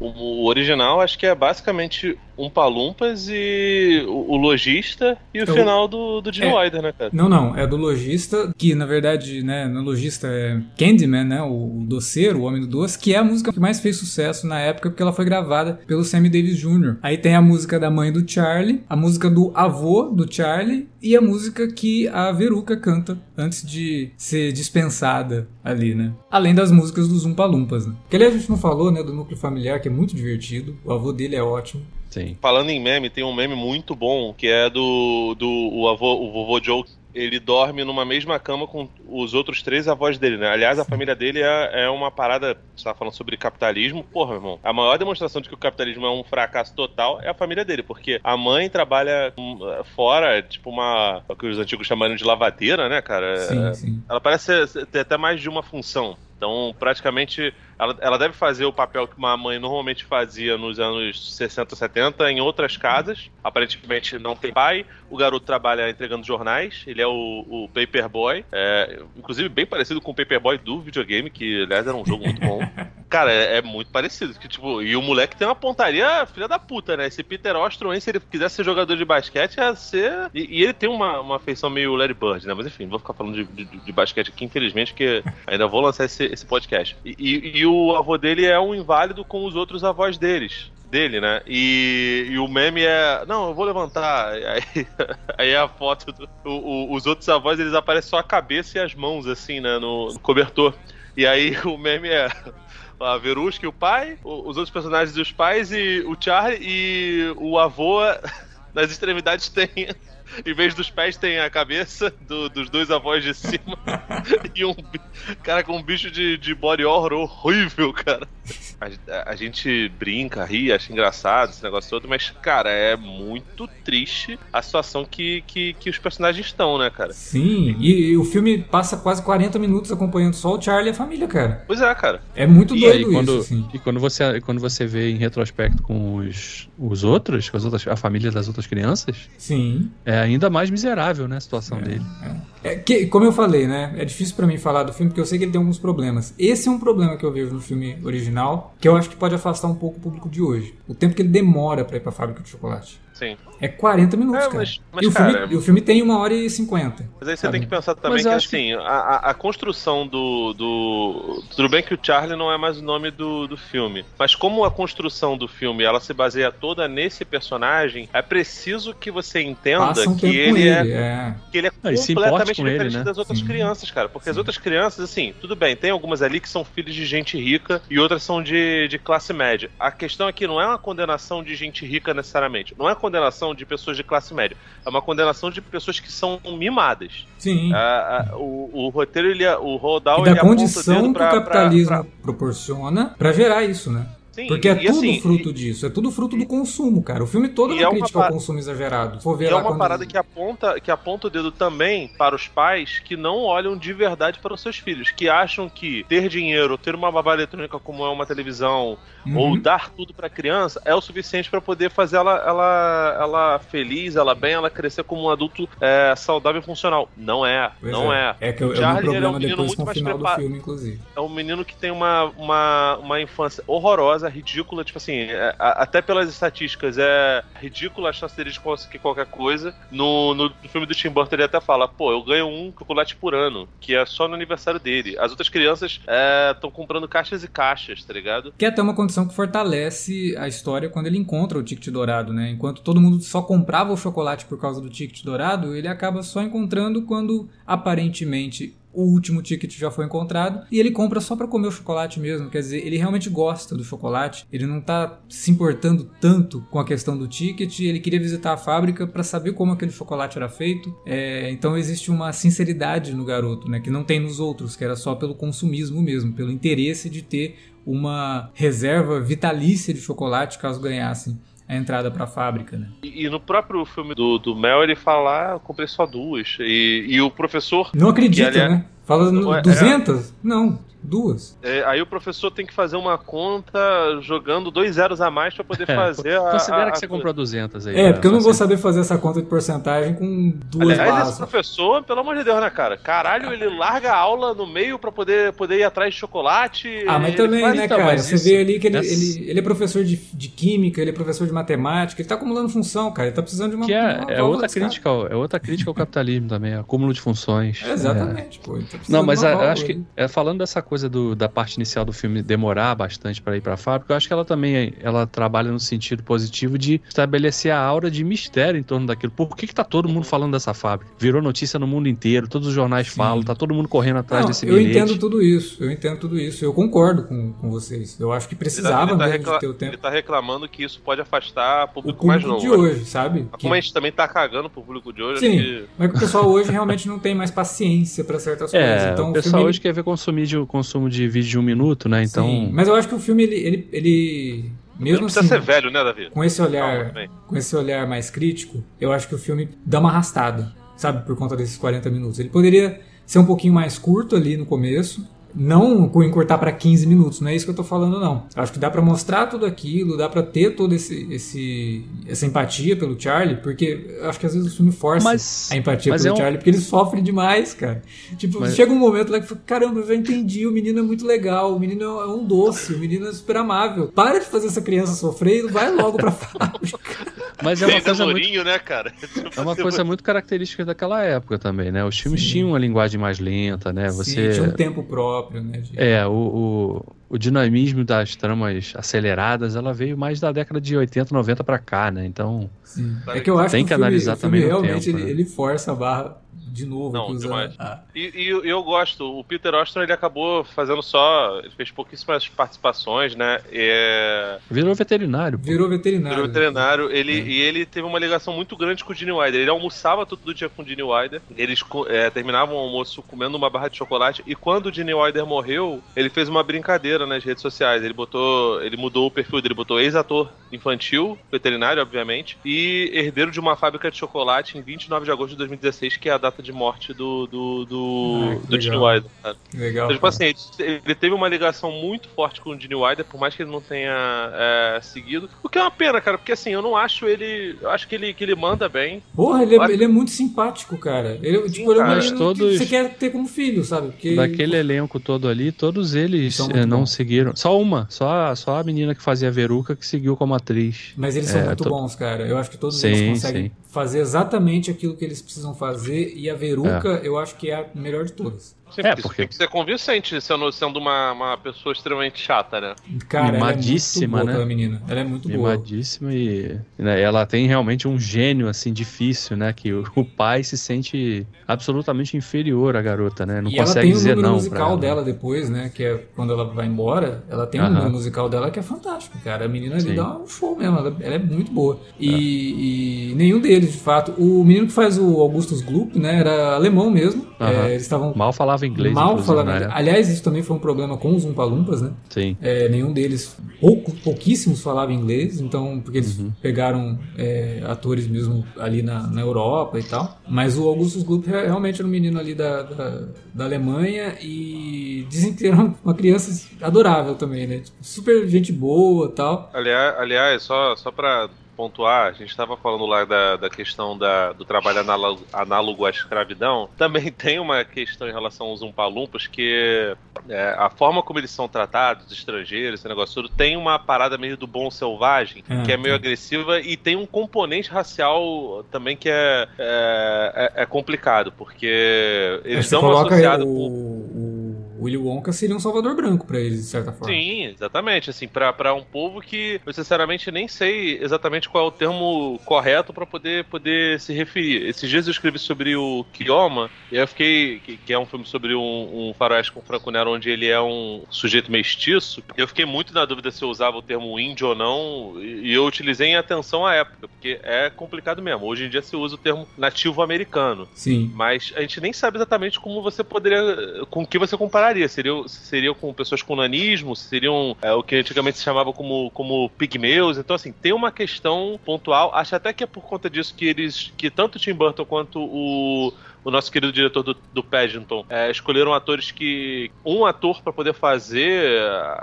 O original acho que é basicamente um Palumpas e o Lojista e o final do Gene Wilder, né, cara? Não, é do Lojista, que na verdade, né, no Lojista é Candyman, né, o doceiro, o Homem do Doce, que é a música que mais fez sucesso na época, porque ela foi gravada pelo Sammy Davis Jr. Aí tem a música da mãe do Charlie, a música do avô do Charlie e a música que a Veruca canta antes de ser dispensada ali, né? Além das músicas dos Oompa Loompas, né? Porque ali a gente não falou, né, do núcleo familiar, que é muito divertido, o avô dele é ótimo. Sim. Falando em meme, tem um meme muito bom, que é o vovô Joe. Ele dorme numa mesma cama com os outros 3 avós dele, né? Aliás, a família dele é uma parada... Você tava falando sobre capitalismo. Porra, meu irmão, a maior demonstração de que o capitalismo é um fracasso total é a família dele, porque a mãe trabalha fora, tipo o que os antigos chamaram de lavadeira, né, cara? Sim. Ela parece ter até mais de uma função. Então, praticamente, ela deve fazer o papel que uma mãe normalmente fazia nos anos 60, 70 em outras casas. Aparentemente não tem pai. O garoto trabalha entregando jornais. Ele é o Paperboy. Inclusive bem parecido com o Paperboy do videogame, que aliás era um jogo muito bom. Cara, é muito parecido. Que, tipo, e o moleque tem uma pontaria filha da puta, né? Esse Peter Ostrom, se ele quisesse ser jogador de basquete, ia ser... E ele tem uma feição meio Larry Bird, né? Mas enfim, não vou ficar falando de basquete aqui, infelizmente, porque ainda vou lançar esse podcast. E o avô dele é um inválido com os outros avós dele, né? E o meme é... Não, eu vou levantar. Aí é a foto os outros avós, eles aparecem só a cabeça e as mãos, assim, né? No cobertor. E aí o meme é... A Verusca e o pai, os outros personagens dos pais e o Charlie, e o avô nas extremidades tem... Em vez dos pés tem a cabeça dos 2 avós de cima e um cara com um bicho de body horror horrível, cara. A gente brinca, ri, acha engraçado esse negócio todo, mas, cara, é muito triste a situação que os personagens estão, né, cara? Sim, e o filme passa quase 40 minutos acompanhando só o Charlie e a família, cara. Pois é, cara. É muito doido isso, assim. E quando você vê em retrospecto com os outros, a família das outras crianças, sim, é ainda mais miserável, né, a situação dele. Como eu falei, né, é difícil pra mim falar do filme porque eu sei que ele tem alguns problemas. Esse é um problema que eu vejo no filme original, que eu acho que pode afastar um pouco o público de hoje. O tempo que ele demora pra ir pra fábrica de chocolate. Sim. É 40 minutos, cara. E o filme tem 1h50. Mas aí você tem que pensar também que, assim, a construção Tudo bem que o Charlie não é mais o nome do filme, mas como a construção do filme, ela se baseia toda nesse personagem, é preciso que você entenda que ele é completamente diferente das outras crianças, cara. Porque as outras crianças, assim, tudo bem, tem algumas ali que são filhos de gente rica e outras são de classe média. A questão aqui não é uma condenação de gente rica necessariamente. Não é condenação de pessoas de classe média. É uma condenação de pessoas que são mimadas. Sim. O roteiro, o Roald Dahl, e da condição que o capitalismo proporciona pra gerar isso, né? Sim, porque é tudo fruto disso, é tudo fruto do consumo, cara. O filme todo é uma crítica ao consumo exagerado. E é uma parada que aponta o dedo também para os pais que não olham de verdade para os seus filhos, que acham que ter dinheiro, ter uma babá eletrônica como é uma televisão, ou dar tudo pra criança, é o suficiente para poder fazer ela feliz, ela bem, ela crescer como um adulto saudável e funcional. Não é. É que o Charlie, é um menino muito mais preparado. É um menino que tem uma infância horrorosa. coisa ridícula, tipo assim, até pelas estatísticas, é ridículo a chance dele de conseguir qualquer coisa. No filme do Tim Burton ele até fala, pô, eu ganho um chocolate por ano, que é só no aniversário dele. As outras crianças estão comprando caixas e caixas, tá ligado? Que é até uma condição que fortalece a história quando ele encontra o ticket dourado, né? Enquanto todo mundo só comprava o chocolate por causa do ticket dourado, ele acaba só encontrando quando, aparentemente, o último ticket já foi encontrado e ele compra só pra comer o chocolate mesmo. Quer dizer, ele realmente gosta do chocolate, ele não tá se importando tanto com a questão do ticket, ele queria visitar a fábrica pra saber como aquele chocolate era feito. Então existe uma sinceridade no garoto, né, que não tem nos outros, que era só pelo consumismo mesmo, pelo interesse de ter uma reserva vitalícia de chocolate caso ganhassem a entrada pra fábrica, né? E no próprio filme do Mel, ele fala, eu comprei só 2. E o professor... Não acredita, né? Fala 200? Não, 2. Aí o professor tem que fazer uma conta jogando 2 zeros a mais pra poder fazer Considera que você comprou 200 aí. Porque eu não vou saber fazer essa conta de porcentagem com 2 barras. Esse professor, pelo amor de Deus, né, cara? Caralho, ele larga a aula no meio pra poder ir atrás de chocolate. Mas também, né, cara? Você vê ali que ele é professor de química, ele é professor de matemática, ele tá acumulando função, cara. Ele tá precisando de uma... É outra crítica ao capitalismo também, acúmulo de funções. Exatamente, pô. Não, mas eu acho que, falando dessa coisa da parte inicial do filme demorar bastante para ir para a fábrica, eu acho que ela também trabalha no sentido positivo de estabelecer a aura de mistério em torno daquilo. Por que tá todo mundo falando dessa fábrica? Virou notícia no mundo inteiro, todos os jornais falam, tá todo mundo correndo atrás desse bilhete. Eu entendo tudo isso, eu concordo com vocês. Eu acho que precisava mesmo de ter o tempo. Ele tá reclamando que isso pode afastar o público mais novo. De hoje, sabe? Como a gente também tá cagando pro público de hoje. Sim, mas o pessoal hoje realmente não tem mais paciência para certas coisas. Então, o pessoal hoje quer ver consumo de vídeo de 1 minuto, né? Então... Sim, mas eu acho que o filme, ele mesmo não precisa assim, ser velho, né, Davi? Com esse olhar mais crítico, eu acho que o filme dá uma arrastada, sabe? Por conta desses 40 minutos. Ele poderia ser um pouquinho mais curto ali no começo, não encurtar para 15 minutos, não é isso que eu tô falando, não. Eu acho que dá para mostrar tudo aquilo, dá para ter toda essa empatia pelo Charlie, porque eu acho que às vezes o filme força a empatia pelo Charlie, porque ele sofre demais, cara. Tipo, chega um momento lá que fala, caramba, eu já entendi, o menino é muito legal, o menino é um doce, o menino é super amável. Para de fazer essa criança sofrer e vai logo pra fábrica. Mas é uma coisa muito, né, cara? É uma coisa muito característica daquela época também, né? Os filmes tinham uma linguagem mais lenta, né? Tinha um tempo próprio. Né, o dinamismo das tramas aceleradas, ela veio mais da década de 80, 90 pra cá, né? Então, é que eu acho tem que analisar também o realmente tempo, ele força a barra de novo. Não, demais. E eu gosto, o Peter Ostrom, ele acabou fazendo ele fez pouquíssimas participações, né? Virou veterinário. E ele teve uma ligação muito grande com o Gene Wilder. Ele almoçava todo dia com o Gene Wilder. Eles terminavam o almoço comendo uma barra de chocolate. E quando o Gene Wilder morreu, ele fez uma brincadeira nas redes sociais. Ele mudou o perfil dele, botou ex-ator infantil, veterinário, obviamente, e herdeiro de uma fábrica de chocolate em 29 de agosto de 2016, que é a data de morte do Gene Wilder. Legal. Então, tipo assim, ele teve uma ligação muito forte com o Gene Wilder, por mais que ele não tenha seguido. O que é uma pena, cara, porque assim, eu não acho ele. Eu acho que ele manda bem. Porra, ele é muito simpático, cara. Ele é um todos... você quer ter como filho, sabe? Porque... Daquele elenco todo ali, todos eles não seguiram. Só a menina que fazia a Veruca que seguiu como atriz. Mas eles são muito bons, cara. Eu acho que todos eles conseguem fazer exatamente aquilo que eles precisam fazer, e a Veruca eu acho que é a melhor de todas. Sim, porque tem que ser convincente sendo uma pessoa extremamente chata, né? Cara, mimadíssima, ela é muito boa, né? aquela menina. Ela é muito boa. Mimadíssima e né, ela tem realmente um gênio, assim, difícil, né? Que o pai se sente absolutamente inferior à garota, né? Não consegue dizer não. E ela tem o número musical dela depois, né? Que é quando ela vai embora, ela tem um número musical dela que é fantástico, cara. A menina ali dá um show mesmo, ela é muito boa. E nenhum deles, de fato. O menino que faz o Augustus Gloop, né? Era alemão mesmo. Eles estavam... Mal falava inglês. Aliás, isso também foi um problema com os Umpa-Lumpas, né? Sim. Nenhum deles, pouquíssimos falavam inglês, então, porque eles pegaram atores mesmo ali na Europa e tal. Mas o Augustus Gloop realmente era um menino ali da Alemanha, e dizem que era uma criança adorável também, né? Tipo, super gente boa e tal. Aliás, só pra pontuar, a gente estava falando lá da questão do trabalho análogo à escravidão, também tem uma questão em relação aos Umpalumpas que a forma como eles são tratados, estrangeiros, esse negócio todo, tem uma parada meio do bom selvagem, que é meio agressiva, e tem um componente racial também que é complicado, porque eles dão uma associada o Willy Wonka seria um salvador branco pra eles, de certa forma. Sim, exatamente. Assim, pra um povo que eu sinceramente nem sei exatamente qual é o termo correto pra poder se referir. Esses dias eu escrevi sobre o Keoma, e aí eu fiquei, que é um filme sobre um faroeste com Franco Nero, onde ele é um sujeito mestiço. Eu fiquei muito na dúvida se eu usava o termo índio ou não, e eu utilizei em atenção à época, porque é complicado mesmo. Hoje em dia se usa o termo nativo americano. Sim. Mas a gente nem sabe exatamente como você poderia, com o que você compararia. Seria com pessoas com nanismo, seriam o que antigamente se chamava como pigmeus. Então, assim, tem uma questão pontual. Acho até que é por conta disso que tanto Tim Burton quanto o nosso querido diretor do Paddington escolheram atores um ator para poder fazer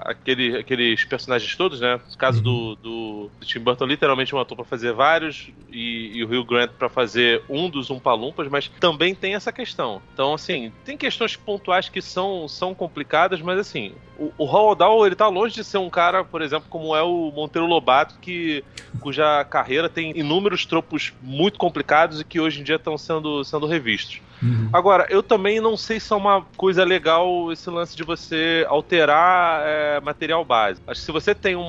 aqueles personagens todos, né? No caso do Tim Burton, literalmente um ator para fazer vários, e o Hugh Grant para fazer um dos Umpalumpas, mas também tem essa questão. Então, assim, tem questões pontuais que são complicadas, mas assim, o Roald Dahl, ele tá longe de ser um cara, por exemplo, como é o Monteiro Lobato, cuja carreira tem inúmeros tropos muito complicados e que hoje em dia estão sendo revistos. Agora, eu também não sei se é uma coisa legal esse lance de você alterar material base. Acho que se você tem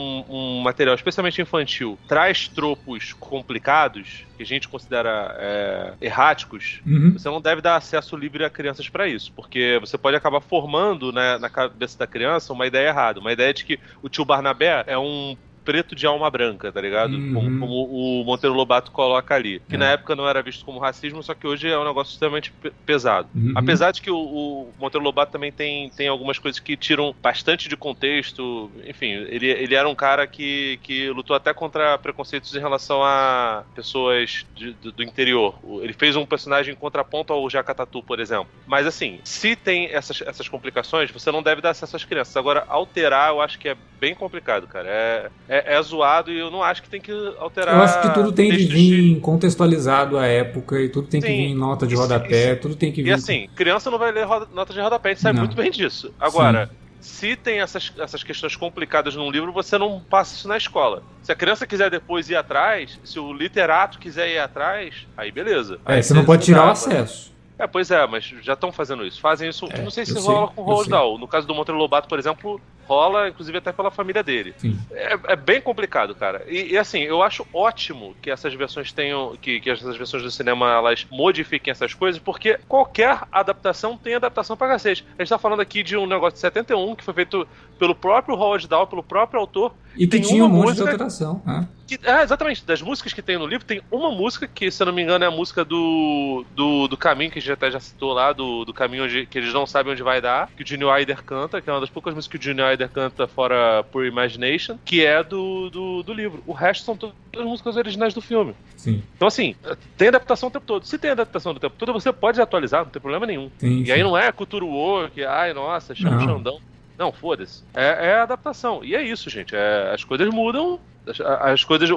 um material, especialmente infantil, traz tropos complicados, que a gente considera erráticos, você não deve dar acesso livre a crianças para isso, porque você pode acabar formando, né, na cabeça da criança uma ideia errada, uma ideia de que o tio Barnabé é um preto de alma branca, tá ligado? Como o Monteiro Lobato coloca ali. Que na época não era visto como racismo, só que hoje é um negócio extremamente pesado. Apesar de que o Monteiro Lobato também tem algumas coisas que tiram bastante de contexto. Enfim, ele era um cara que lutou até contra preconceitos em relação a pessoas do interior. Ele fez um personagem em contraponto ao Jacques Tatu, por exemplo. Mas assim, se tem essas complicações, você não deve dar acesso às crianças. Agora, alterar, eu acho que é bem complicado, cara. É zoado e eu não acho que tem que alterar. Eu acho que tudo tem que vir contextualizado à época e tudo tem que vir em nota de rodapé, tudo tem que vir. E assim, criança não vai ler nota de rodapé, a gente sabe muito bem disso. Agora, se tem essas questões complicadas num livro, você não passa isso na escola. Se a criança quiser depois ir atrás, se o literato quiser ir atrás, aí beleza. Aí você não pode tirar o acesso. Pois é, mas já estão fazendo isso. Fazem isso, não sei se rola com o Roald Dahl. No caso do Monteiro Lobato, por exemplo, rola, inclusive, até pela família dele. É bem complicado, cara. E assim, eu acho ótimo que essas versões tenham, que essas versões do cinema, elas modifiquem essas coisas, porque qualquer adaptação tem adaptação pra cacete. A gente tá falando aqui de um negócio de 71, que foi feito pelo próprio Roald Dahl, pelo próprio autor. E que tinha um monte de alteração. Exatamente. Das músicas que tem no livro, tem uma música que, se eu não me engano, é a música do Caminho, que a gente até já citou lá, do Caminho que eles não sabem onde vai dar, que o Gene Wilder canta, que é uma das poucas músicas que o Gene Wilder canta fora Pure Imagination, que é do livro. O resto são todas as músicas originais do filme. Sim. Então, assim, tem adaptação o tempo todo. Se tem adaptação do tempo todo, você pode atualizar, não tem problema nenhum. Sim. Aí não é cultura woke, ai, nossa, Xandão. Não, foda-se. É adaptação. E é isso, gente. As coisas mudam. As coisas...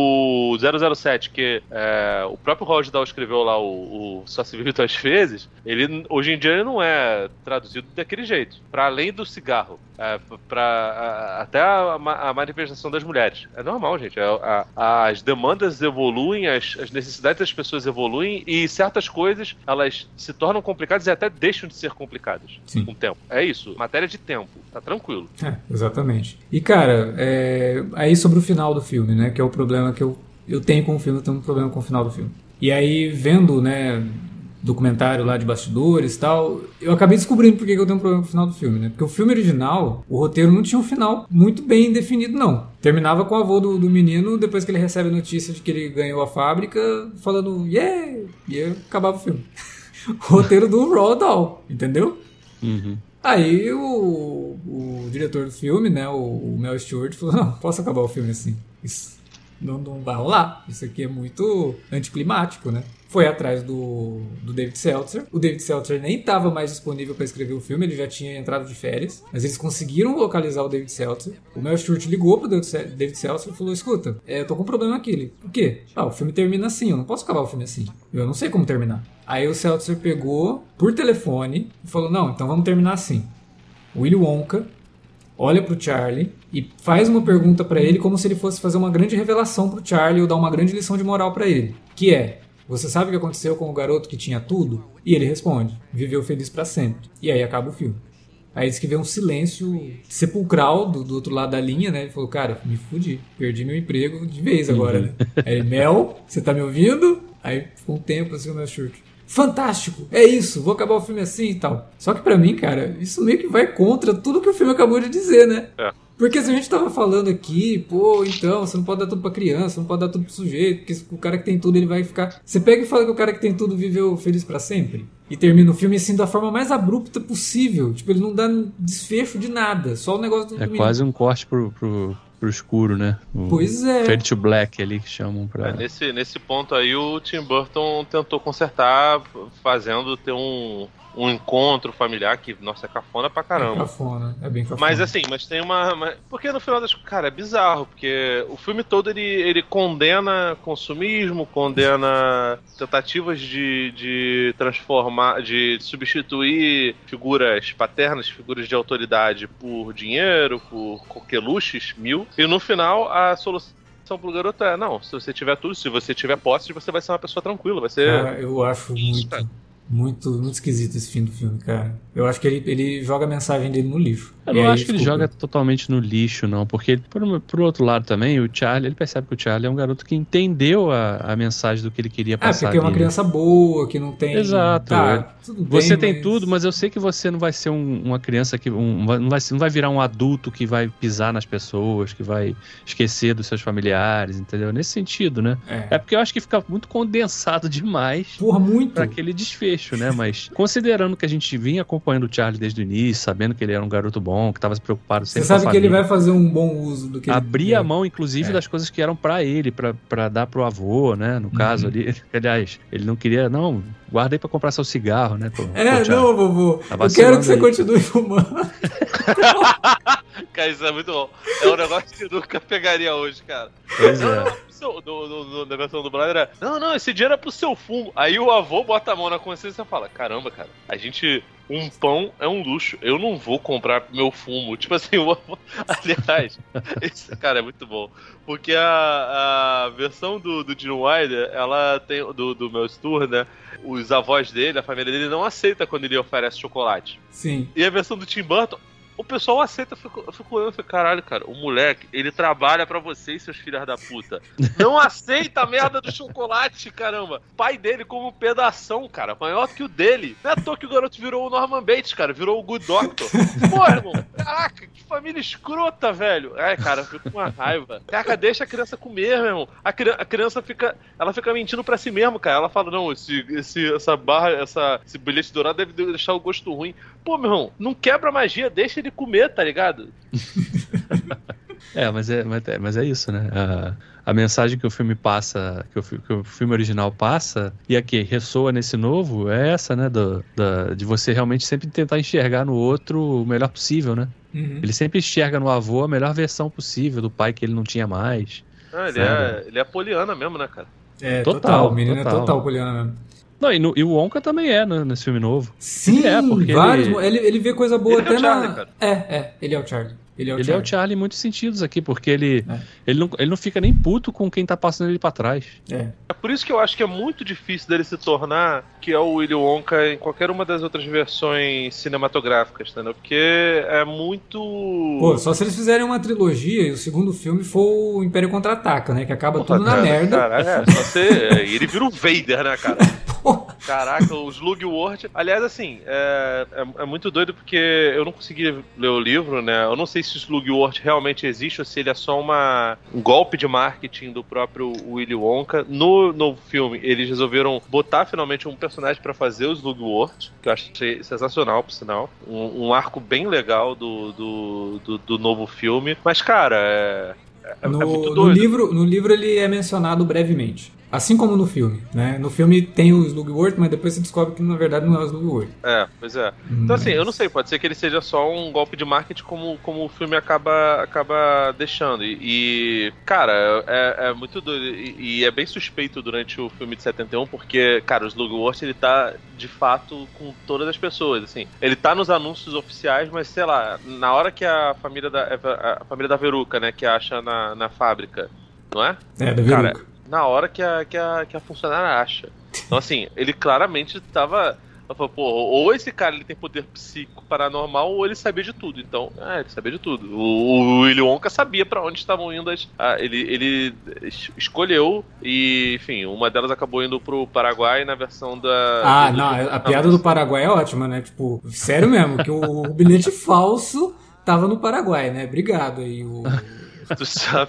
O 007, que o próprio Roald Dahl escreveu lá, o Só se vive 2 vezes, ele, hoje em dia, ele não é traduzido daquele jeito. Para além do cigarro. Até a manifestação das mulheres. É normal, gente. As demandas evoluem, as necessidades das pessoas evoluem, e certas coisas, elas se tornam complicadas e até deixam de ser complicadas com o tempo. É isso. Matéria de tempo. Tá tranquilo. Exatamente. E, cara, aí sobre o final do filme, né? Que é o problema que eu tenho com o filme, eu tenho um problema com o final do filme. E aí, vendo, né, documentário lá de bastidores e tal, eu acabei descobrindo por que eu tenho um problema com o final do filme, né? Porque o filme original, o roteiro não tinha um final muito bem definido, não. Terminava com o avô do menino, depois que ele recebe a notícia de que ele ganhou a fábrica, falando, yeah! E aí acabava o filme. O roteiro do Roald Dahl, entendeu? Aí o diretor do filme, né, o Mel Stewart, falou, não, posso acabar o filme assim. Isso não vai rolar. Isso aqui é muito anticlimático, né? Foi atrás do David Seltzer. O David Seltzer nem estava mais disponível para escrever o filme, ele já tinha entrado de férias, mas eles conseguiram localizar o David Seltzer. O Mel Stewart ligou pro David Seltzer e falou: escuta, eu tô com um problema aqui. Ele, o quê? O filme termina assim, eu não posso acabar o filme assim. Eu não sei como terminar. Aí o Seltzer pegou por telefone e falou: não, então vamos terminar assim. O Willy Wonka olha pro Charlie e faz uma pergunta para ele como se ele fosse fazer uma grande revelação pro Charlie ou dar uma grande lição de moral para ele, que é: você sabe o que aconteceu com o garoto que tinha tudo? E ele responde: viveu feliz pra sempre. E aí acaba o filme. Aí diz que vê um silêncio sepulcral do outro lado da linha, né? Ele falou: cara, me fudi, perdi meu emprego de vez agora, né? Aí, Mel, você tá me ouvindo? Aí ficou um tempo assim o Mel Stewart: fantástico, é isso, vou acabar o filme assim e tal. Só que pra mim, cara, isso meio que vai contra tudo que o filme acabou de dizer, né? Porque se a gente tava falando aqui, pô, então, você não pode dar tudo pra criança, não pode dar tudo pro sujeito, porque o cara que tem tudo, ele vai ficar... Você pega e fala que o cara que tem tudo viveu feliz pra sempre, e termina o filme assim da forma mais abrupta possível. Tipo, ele não dá desfecho de nada, só o negócio do É quase um corte pro escuro, né? Pois é. Fade to black ali que chamam pra... Nesse ponto aí o Tim Burton tentou consertar fazendo ter um encontro familiar que, nossa, é cafona pra caramba. É cafona, é bem cafona. Mas assim, tem uma... Porque no final das contas, cara, é bizarro, porque o filme todo ele condena consumismo, condena tentativas de transformar, de substituir figuras paternas, figuras de autoridade por dinheiro, por coqueluches, e no final a solução pro garoto é: não, se você tiver tudo, se você tiver posse, você vai ser uma pessoa tranquila, vai ser... Cara, eu acho muito esquisito esse fim do filme, cara. Eu acho que ele joga a mensagem dele no lixo. Eu não acho que ele joga totalmente no lixo, não. Porque, por outro lado também, o Charlie, ele percebe que o Charlie é um garoto que entendeu a mensagem do que ele queria passar. Porque é uma criança boa, que não tem... Exato. Tudo bem, você tem tudo, mas eu sei que você não vai ser uma criança que... não vai virar um adulto que vai pisar nas pessoas, que vai esquecer dos seus familiares, entendeu? Nesse sentido, né? É porque eu acho que fica muito condensado demais. Porra, muito. Pra aquele desfecho, né? Mas considerando que a gente vinha acompanhando o Charlie desde o início, sabendo que ele era um garoto bom, que estava se preocupado sempre com a família. Você sabe que ele vai fazer um bom uso do que Abrir a mão, inclusive, das coisas que eram pra ele, pra dar pro avô, né? No caso ali. Aliás, ele não queria... Não, guarda aí pra comprar seu cigarro, né? Não, vovô. Eu quero que você continue fumando. Cara, isso é muito bom. É um negócio que eu nunca pegaria hoje, cara. Pois é. Na versão do brother era: não, esse dinheiro é pro seu fumo. Aí o avô bota a mão na consciência e fala: caramba, cara, um pão é um luxo, eu não vou comprar meu fumo. Tipo assim, o avô... Aliás, esse cara é muito bom. Porque a versão do Gene Wilder, ela tem, do Mel Stewart, né? Os avós dele, a família dele, não aceita quando ele oferece chocolate. Sim. E a versão do Tim Burton, o pessoal aceita. Eu fico olhando e fico: caralho, cara, o moleque, ele trabalha pra vocês, seus filhos da puta. Não aceita a merda do chocolate, caramba. O pai dele como um pedação, cara, maior que o dele. Não é à toa que o garoto virou o Norman Bates, cara, virou o Good Doctor. Pô, irmão, caraca, que família escrota, velho. Ai, cara, eu fico com uma raiva. Caraca, deixa a criança comer, meu irmão. A criança fica mentindo pra si mesmo, cara. Ela fala: não, esse bilhete dourado deve deixar o gosto ruim. Pô, meu irmão, não quebra a magia, deixa ele comer, tá ligado? Mas é isso, né? A mensagem que o filme passa, que o filme original passa, e aqui ressoa nesse novo, é essa, né? De você realmente sempre tentar enxergar no outro o melhor possível, né? Uhum. Ele sempre enxerga no avô a melhor versão possível do pai que ele não tinha mais. Ele é poliana mesmo, né, cara? Total. O menino é total poliana mesmo. Não, e o Wonka também nesse filme novo. Sim, porque vários. Ele vê coisa boa até Charlie, cara. Ele é o Charlie. Ele é o Charlie em muitos sentidos aqui, porque ele não fica nem puto com quem tá passando ele pra trás. É por isso que eu acho que é muito difícil dele se tornar que é o Willy Wonka em qualquer uma das outras versões cinematográficas, entendeu? Porque é muito... Pô, só se eles fizerem uma trilogia e o segundo filme for o Império Contra-Ataca, né? Que acaba tudo na merda. Caralho, ele vira o Vader, né, cara? Caraca, o Slugworth. Aliás, assim, é muito doido porque eu não consegui ler o livro, né? Eu não sei se o Slugworth realmente existe ou se ele é só um golpe de marketing do próprio Willy Wonka. No filme, eles resolveram botar finalmente um personagem pra fazer o Slugworth, que eu achei sensacional, por sinal. Um arco bem legal do novo filme. Mas, cara, muito doido. No livro ele é mencionado brevemente. Assim como no filme, né? No filme tem o Slugworth, mas depois você descobre que na verdade não é o Slugworth. Pois é. Então assim, eu não sei, pode ser que ele seja só um golpe de marketing como o filme acaba deixando. E cara, é muito doido. E é bem suspeito durante o filme de 71, porque, cara, o Slugworth, ele tá, de fato, com todas as pessoas, assim. Ele tá nos anúncios oficiais, mas, sei lá, na hora que a família da Veruca, né, que acha na fábrica, não é? Da Veruca. Cara, na hora que a funcionária acha. Então, assim, ele claramente tava... Pô, ou esse cara ele tem poder psíquico paranormal, ou ele sabia de tudo. Então, ele sabia de tudo. O Willy Wonka sabia pra onde estavam indo ele escolheu e, enfim, uma delas acabou indo pro Paraguai na versão da... A piada do Paraguai é ótima, né? Tipo, sério mesmo, que o bilhete falso tava no Paraguai, né? Obrigado aí. Tu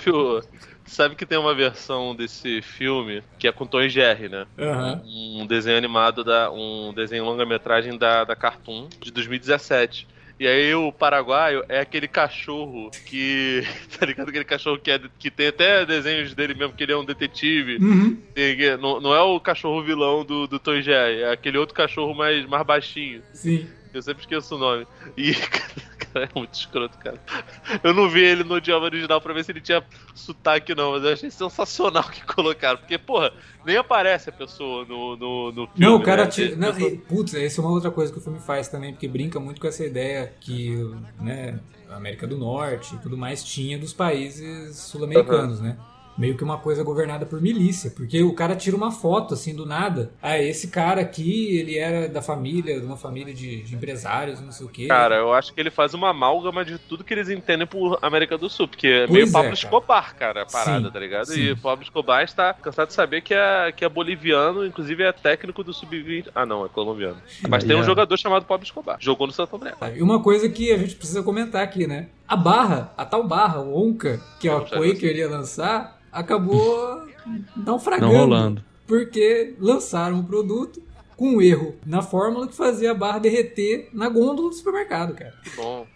sabe que tem uma versão desse filme que é com Tom e Jerry, né? Uhum. Um desenho animado, um desenho longa-metragem da Cartoon, de 2017. E aí o paraguaio é aquele cachorro que... Tá ligado? Aquele cachorro que tem até desenhos dele mesmo, que ele é um detetive. Uhum. Não é o cachorro vilão do Tom e Jerry, é aquele outro cachorro mais baixinho. Sim. Eu sempre esqueço o nome. E, cara, é muito escroto, cara. Eu não vi ele no idioma original pra ver se ele tinha sotaque, não. Mas eu achei sensacional que colocaram. Porque, porra, nem aparece a pessoa no filme. Não, o cara... Né? Putz, essa é uma outra coisa que o filme faz também. Porque brinca muito com essa ideia que, né, a América do Norte e tudo mais tinha dos países sul-americanos, né? Meio que uma coisa governada por milícia, porque o cara tira uma foto, assim, do nada. Esse cara aqui, ele era de uma família de empresários, não sei o quê. Cara, eu acho que ele faz uma amálgama de tudo que eles entendem por América do Sul, porque é meio Pablo Escobar, cara, a parada, tá ligado? Sim. E o Pablo Escobar está cansado de saber que é boliviano, inclusive é técnico do Sub-20. Ah, não, é colombiano. Mas tem um jogador chamado Pablo Escobar, jogou no Santo André. E uma coisa que a gente precisa comentar aqui, né? A tal barra, o Onca, que a Quaker ia lançar, acabou naufragando. Não rolando. Porque lançaram o produto com um erro na fórmula que fazia a barra derreter na gôndola do supermercado, cara. Que bom.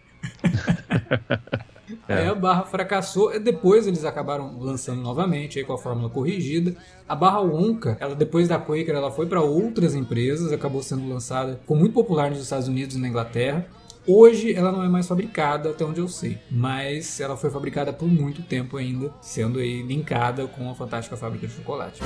Aí a barra fracassou, e depois eles acabaram lançando novamente aí com a fórmula corrigida. A barra Wonka, ela depois da Quaker, ela foi para outras empresas, acabou sendo lançada, ficou muito popular nos Estados Unidos e na Inglaterra. Hoje ela não é mais fabricada, até onde eu sei, mas ela foi fabricada por muito tempo ainda, sendo aí linkada com a Fantástica Fábrica de Chocolate.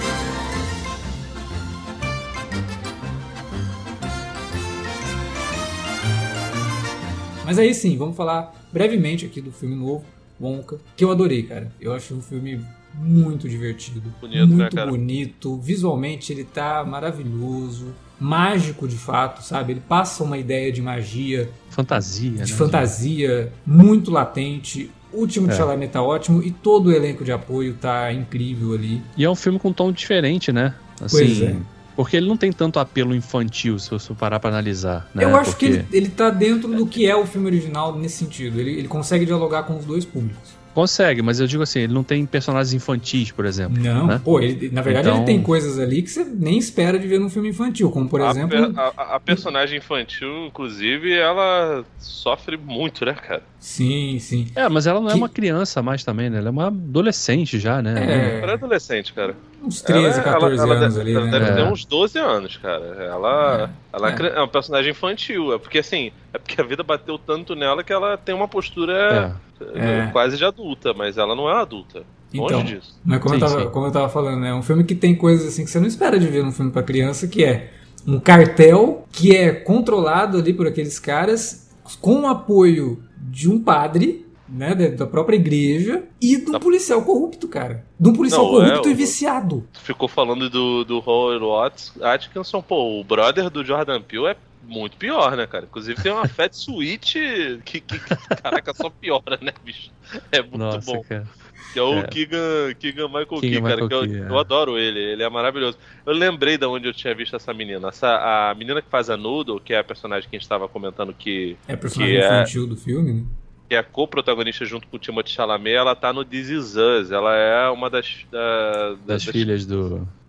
Mas aí sim, vamos falar brevemente aqui do filme novo, Wonka, que eu adorei, cara. Eu achei um filme muito divertido, muito bonito, visualmente ele tá maravilhoso, mágico de fato, sabe? Ele passa uma ideia de magia, fantasia muito latente. O Timothée Chalamet tá ótimo e todo o elenco de apoio tá incrível ali. E é um filme com um tom diferente, né? Assim, pois é. Porque ele não tem tanto apelo infantil, se você parar pra analisar, né? Eu acho que ele tá dentro do que é o filme original nesse sentido. Ele consegue dialogar com os dois públicos. Consegue, mas eu digo assim, ele não tem personagens infantis, por exemplo. Não, né? Pô, na verdade ele tem coisas ali que você nem espera de ver num filme infantil, como por exemplo... A personagem infantil, inclusive, ela sofre muito, né, cara? Sim. Mas ela não é uma criança mais também, né? Ela é uma adolescente já, né? Ela é adolescente, cara. Uns 13, 14 anos ali, ela né? Deve ter uns 12 anos, cara. Ela é uma personagem infantil. É porque a vida bateu tanto nela que ela tem uma postura quase de adulta, mas ela não é adulta. Longe disso. Mas como eu tava falando, né? É um filme que tem coisas assim que você não espera de ver num filme pra criança, que é um cartel que é controlado ali por aqueles caras com o apoio de um padre, né, da própria igreja, e de um policial corrupto, cara. De um policial corrupto e viciado. Ficou falando do Howard Atkinson, pô, o brother do Jordan Peele é muito pior, né, cara? Inclusive tem uma Fat Suite que caraca, só piora, né, bicho? É muito bom. Cara. Que é o Keegan Michael Key, cara, que eu adoro ele é maravilhoso. Eu lembrei de onde eu tinha visto essa menina. A menina que faz a Noodle, que é a personagem que a gente estava comentando que... É a personagem infantil do filme, né? Que é a co-protagonista junto com o Timothée Chalamet, ela tá no This Is Us. Ela é uma das filhas do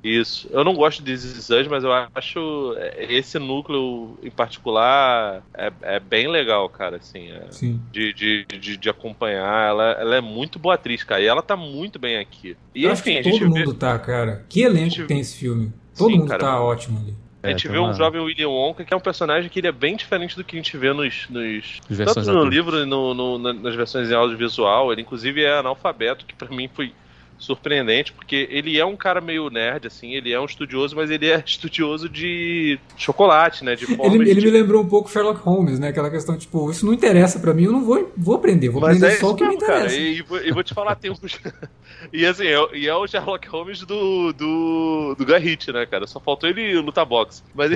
Isso. Eu não gosto de This Is Us, mas eu acho esse núcleo em particular é bem legal, cara, assim. Sim. De acompanhar. Ela é muito boa atriz, cara. E ela tá muito bem aqui. E, eu acho que todo mundo tá, cara. Que elenco tem esse filme? Todo mundo cara, tá ótimo ali. A gente vê um jovem William Wonka, que é um personagem que ele é bem diferente do que a gente vê tanto no livro e nas versões em audiovisual. Ele, inclusive, é analfabeto, que pra mim foi surpreendente, porque ele é um cara meio nerd, assim, ele é um estudioso, mas ele é estudioso de chocolate, né? De ele me lembrou um pouco Sherlock Holmes, né? Aquela questão, tipo, isso não interessa pra mim, eu não vou aprender, vou aprender só o que me interessa. Cara, e vou te falar, tem uns... E assim, é o Sherlock Holmes do Guy Ritchie, né, cara? Só faltou ele lutar boxe. Mas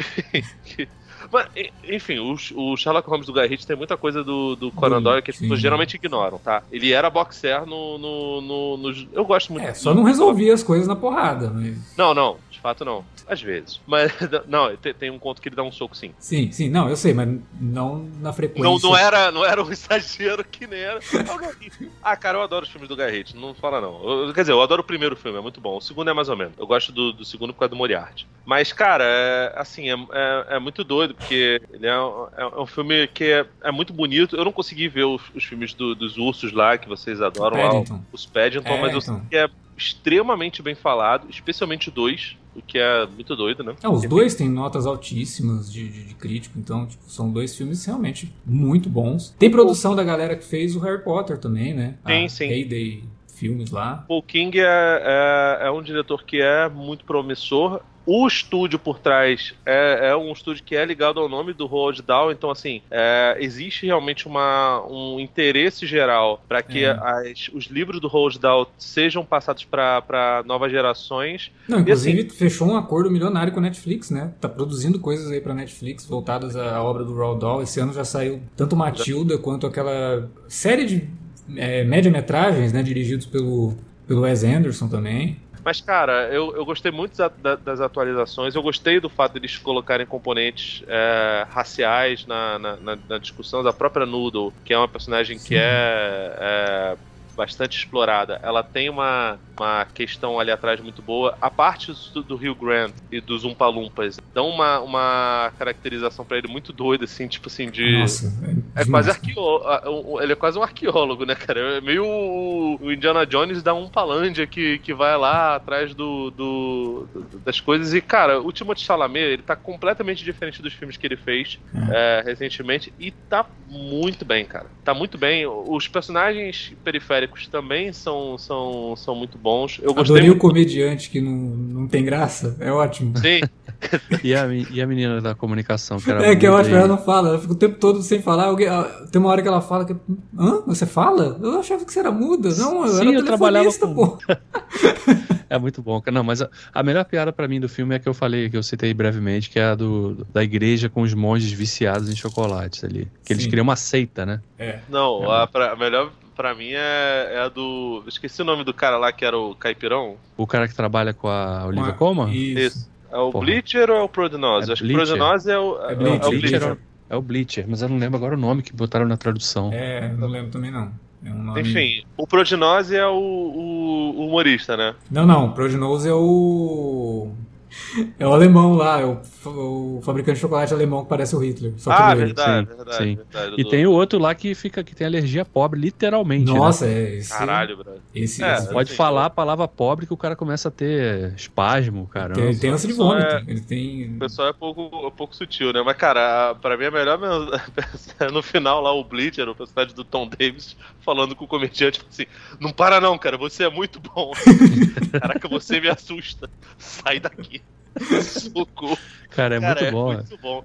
enfim, o Sherlock Holmes do Guy Ritchie tem muita coisa do Conan Doyle que as pessoas geralmente ignoram, tá? Ele era boxer eu gosto muito. Só não resolvia as coisas na porrada, mas... Não, de fato não. Às vezes. Mas, não, tem um conto que ele dá um soco, sim. Sim, não, eu sei, mas não na frequência. Não era um exagero que nem era. Cara, eu adoro os filmes do Guy Ritchie, não fala não. Quer dizer, eu adoro o primeiro filme, é muito bom. O segundo é mais ou menos. Eu gosto do segundo por causa do Moriarty. Mas, cara, é muito doido, porque ele é um filme que é muito bonito. Eu não consegui ver os filmes dos ursos lá, que vocês adoram, lá, os Paddington, mas eu sei que é extremamente bem falado, especialmente o 2, o que é muito doido, né? Os dois têm notas altíssimas de crítico, então tipo, são dois filmes realmente muito bons. Tem produção da galera que fez o Harry Potter também, né? Sim. Heyday Filmes lá. Paul King é um diretor que é muito promissor. O estúdio por trás é um estúdio que é ligado ao nome do Roald Dahl, então assim, existe realmente um interesse geral para que os livros do Roald Dahl sejam passados para novas gerações. Não, inclusive assim, fechou um acordo milionário com a Netflix, né? Tá produzindo coisas aí para Netflix voltadas à obra do Roald Dahl. Esse ano já saiu tanto Matilda quanto aquela série de média-metragens, né, dirigidos pelo Wes Anderson também. Mas, cara, eu gostei muito das atualizações. Eu gostei do fato de eles colocarem componentes raciais na discussão. Da própria Noodle, que é uma personagem que é bastante explorada. Ela tem uma questão ali atrás muito boa. A parte do Hugh Grant e dos Oompa Loompas dão uma caracterização pra ele muito doida, assim, tipo assim, de... Nossa, quase ele é quase um arqueólogo, né, cara? É meio o Indiana Jones da Umpalândia que vai lá atrás das coisas. E, cara, o Timothée Chalamet, ele tá completamente diferente dos filmes que ele fez recentemente e tá muito bem, cara. Tá muito bem. Os personagens periféricos também são muito bons. Eu gostei Adorei o comediante que não tem graça. É ótimo. Sim. E a menina da comunicação? Que eu acho que ela não fala. Ela fica o tempo todo sem falar. Tem uma hora que ela fala que... Hã? Você fala? Eu achava que você era muda. Não, eu trabalhava pô. É muito bom. Não, mas a melhor piada pra mim do filme é que eu falei, que eu citei brevemente, que é a da igreja com os monges viciados em chocolates ali. Que eles criam uma seita, né? Não, a melhor... Pra mim é a do... Esqueci o nome do cara lá que era o Caipirão. O cara que trabalha com a Olivia Colman? Isso. É o Bleacher ou é o Prognose? Acho que o Prognose é o Bleacher. É o Bleacher, mas eu não lembro agora o nome que botaram na tradução. Não lembro também não. É um nome... Enfim, o Prognose é o humorista, né? Não, o Prognose é o alemão lá, o fabricante de chocolate alemão que parece o Hitler. Só verdade. E tem o outro lá que tem alergia pobre, literalmente. Nossa, né? esse... Caralho, brother. Esse pode falar a palavra pobre que o cara começa a ter espasmo, caramba. Ele tem ânsia de vômito. O pessoal é pouco sutil, né? Mas, cara, pra mim é melhor no final lá o Bleacher, o personagem do Tom Davis, falando com o comediante assim, não para não, cara, você é muito bom. Caraca, você me assusta. Sai daqui. Socorro. Cara, muito bom. Muito bom.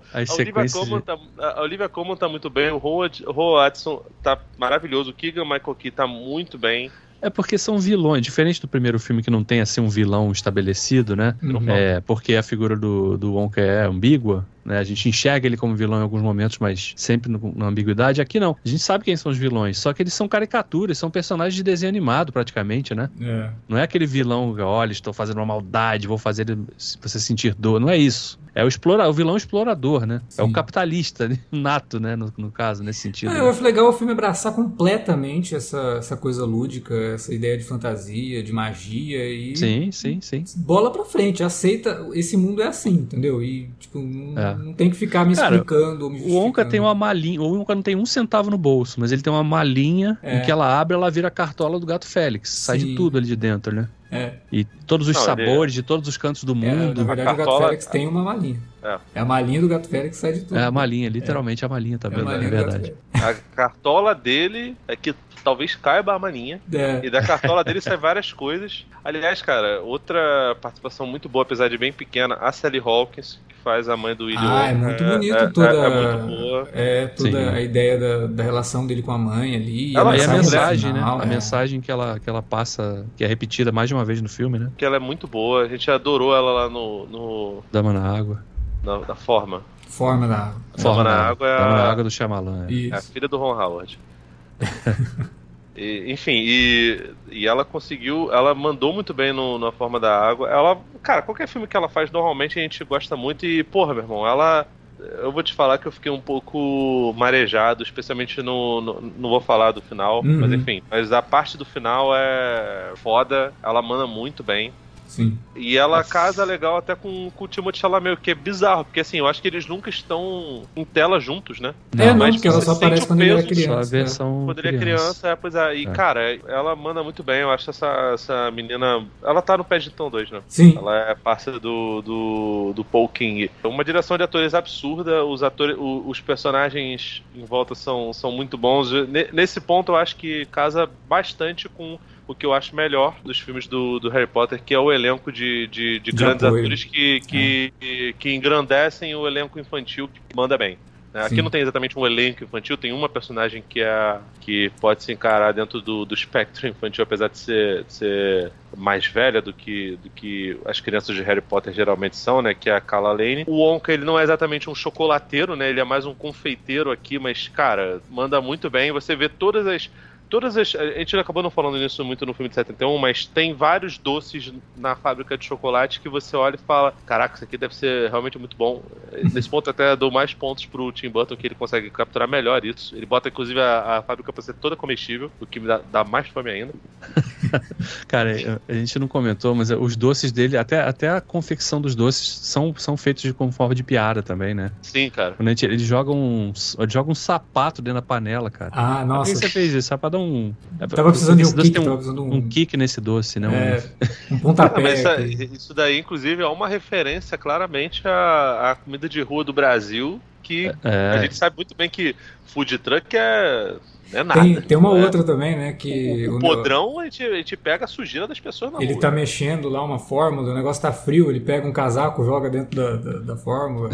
A Olivia Colman tá muito bem, o Rowan Atkinson tá maravilhoso, o Keegan Michael Key tá muito bem. É porque são vilões, diferente do primeiro filme que não tem assim um vilão estabelecido, né? Porque a figura do Wonka é ambígua. né? A gente enxerga ele como vilão em alguns momentos, mas sempre na ambiguidade. Aqui não. A gente sabe quem são os vilões, só que eles são caricaturas, são personagens de desenho animado praticamente, né? Não é aquele vilão, olha, estou fazendo uma maldade, vou fazer você sentir dor. Não é isso. É o vilão explorador, né? Sim. É o capitalista nato, né? No caso, nesse sentido. Eu acho legal o filme abraçar completamente essa coisa lúdica, essa ideia de fantasia, de magia e... Sim. Bola pra frente, aceita, esse mundo é assim, entendeu? E, tipo, não tem que ficar me explicando ou me justificando. O Wonka tem uma malinha, o Wonka não tem um centavo no bolso, mas ele tem uma malinha em que ela abre, ela vira a cartola do Gato Félix. Sai de tudo ali de dentro, né? E todos os sabores de todos os cantos do mundo. Na verdade, o Gato Félix tem uma malinha. É a malinha do Gato Félix que sai de tudo. É a malinha, literalmente a malinha também, é verdade. A cartola dele é que talvez caiba a maninha. E da cartola dele sai várias coisas. Aliás, cara, outra participação muito boa, apesar de bem pequena, a Sally Hawkins, que faz a mãe do Willy Wonka. É muito bonito toda. É muito boa. Toda a ideia da relação dele com a mãe ali. E a mensagem, né? A mensagem que ela passa, que é repetida mais de uma vez no filme, né? Que ela é muito boa. A gente adorou ela lá no... Dama na Água. Na Forma. Forma da Água. Forma na Água é Dama na Água do Shyamalan. É a filha do Ron Howard. E ela conseguiu, ela mandou muito bem na Forma da Água. Ela, cara, qualquer filme que ela faz normalmente a gente gosta muito e, porra, meu irmão, eu vou te falar que eu fiquei um pouco marejado, especialmente não vou falar do final, mas enfim, mas a parte do final é foda, ela manda muito bem. Sim. E ela casa legal até com o Timothée Chalamet, que é bizarro, porque assim, eu acho que eles nunca estão em tela juntos, né? Mas porque ela só aparece quando ele é criança. Quando ele é criança, pois é. E cara, ela manda muito bem, eu acho essa menina, ela tá no Paddington 2, né? Sim. Ela é parceira do Paul King. Uma direção de atores absurda, os personagens em volta são muito bons. Nesse ponto eu acho que casa bastante com o que eu acho melhor dos filmes do Harry Potter, que é o elenco de grandes atores que engrandecem o elenco infantil, que manda bem. Aqui não tem exatamente um elenco infantil, tem uma personagem que pode se encarar dentro do espectro infantil, apesar de ser mais velha do que as crianças de Harry Potter geralmente são, né, que é a Calla Lane. O Wonka, ele não é exatamente um chocolateiro, né, ele é mais um confeiteiro aqui, mas, cara, manda muito bem. Você vê todas as... A gente acabou não falando nisso muito no filme de 71, mas tem vários doces na fábrica de chocolate que você olha e fala, caraca, isso aqui deve ser realmente muito bom. Nesse ponto até dou mais pontos pro Tim Burton, que ele consegue capturar melhor isso. Ele bota inclusive a fábrica pra ser toda comestível, o que me dá mais fome ainda. Cara, a gente não comentou, mas os doces dele, até a confecção dos doces são feitos com forma de piada também, né? Sim, cara. Ele joga um sapato dentro da panela, cara. Ah, nossa. Por que você fez isso? Só pra dar um... Tava precisando de um kick, um kick nesse doce, né? Um pontapé. Mas isso daí, inclusive, é uma referência claramente à comida de rua do Brasil, que a gente sabe muito bem que food truck é nada. Tem uma outra também, né? Que o podrão, a gente pega a sujeira das pessoas na rua. Ele tá mexendo lá uma fórmula, o negócio tá frio, ele pega um casaco, joga dentro da fórmula.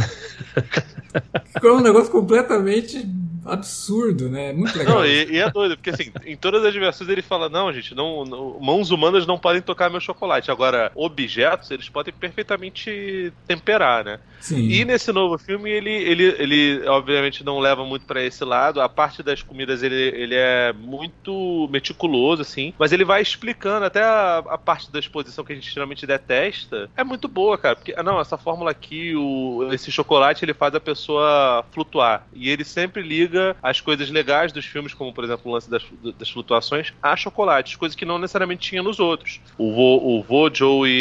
É um negócio completamente absurdo, né? Muito legal. Não, e é doido, porque assim, em todas as versões ele fala, não, gente, mãos humanas não podem tocar meu chocolate. Agora, objetos, eles podem perfeitamente temperar, né? Sim. E nesse novo filme, ele obviamente não leva muito pra esse lado. A parte das comidas, ele é muito meticuloso, assim, mas ele vai explicando até a parte da exposição que a gente geralmente detesta. É muito boa, cara, porque, essa fórmula aqui, esse chocolate, ele faz a pessoa flutuar. E ele sempre liga as coisas legais dos filmes, como por exemplo o lance das flutuações, a chocolates, coisas que não necessariamente tinha nos outros. O vô, Joe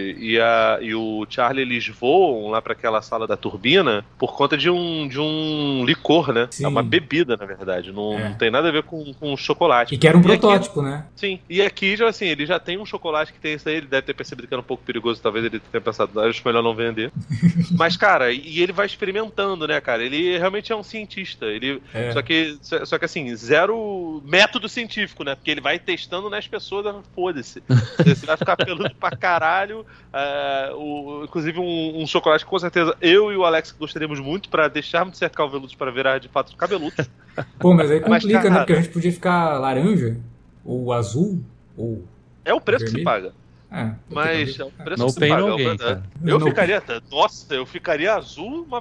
e o Charlie, eles voam lá para aquela sala da turbina por conta de um licor, né? Sim. É uma bebida, na verdade. Não tem nada a ver com chocolate. E que era um protótipo, né? Sim. E aqui, já assim, ele já tem um chocolate que tem isso aí, ele deve ter percebido que era um pouco perigoso, talvez ele tenha pensado, acho melhor não vender. Mas, cara, e ele vai experimentando, né, cara? Ele realmente é um cientista. Só que assim, zero método científico, né? Porque ele vai testando nas pessoas, foda-se. Você vai ficar peludo pra caralho. Inclusive um chocolate que com certeza eu e o Alex gostaríamos muito pra deixarmos de ser calveludos para virar de fato cabeludos. Pô, mas aí complica, né? Porque a gente podia ficar laranja, ou azul, ou... É o preço vermelho. Que se paga. Mas é o preço que se paga. Eu ficaria azul,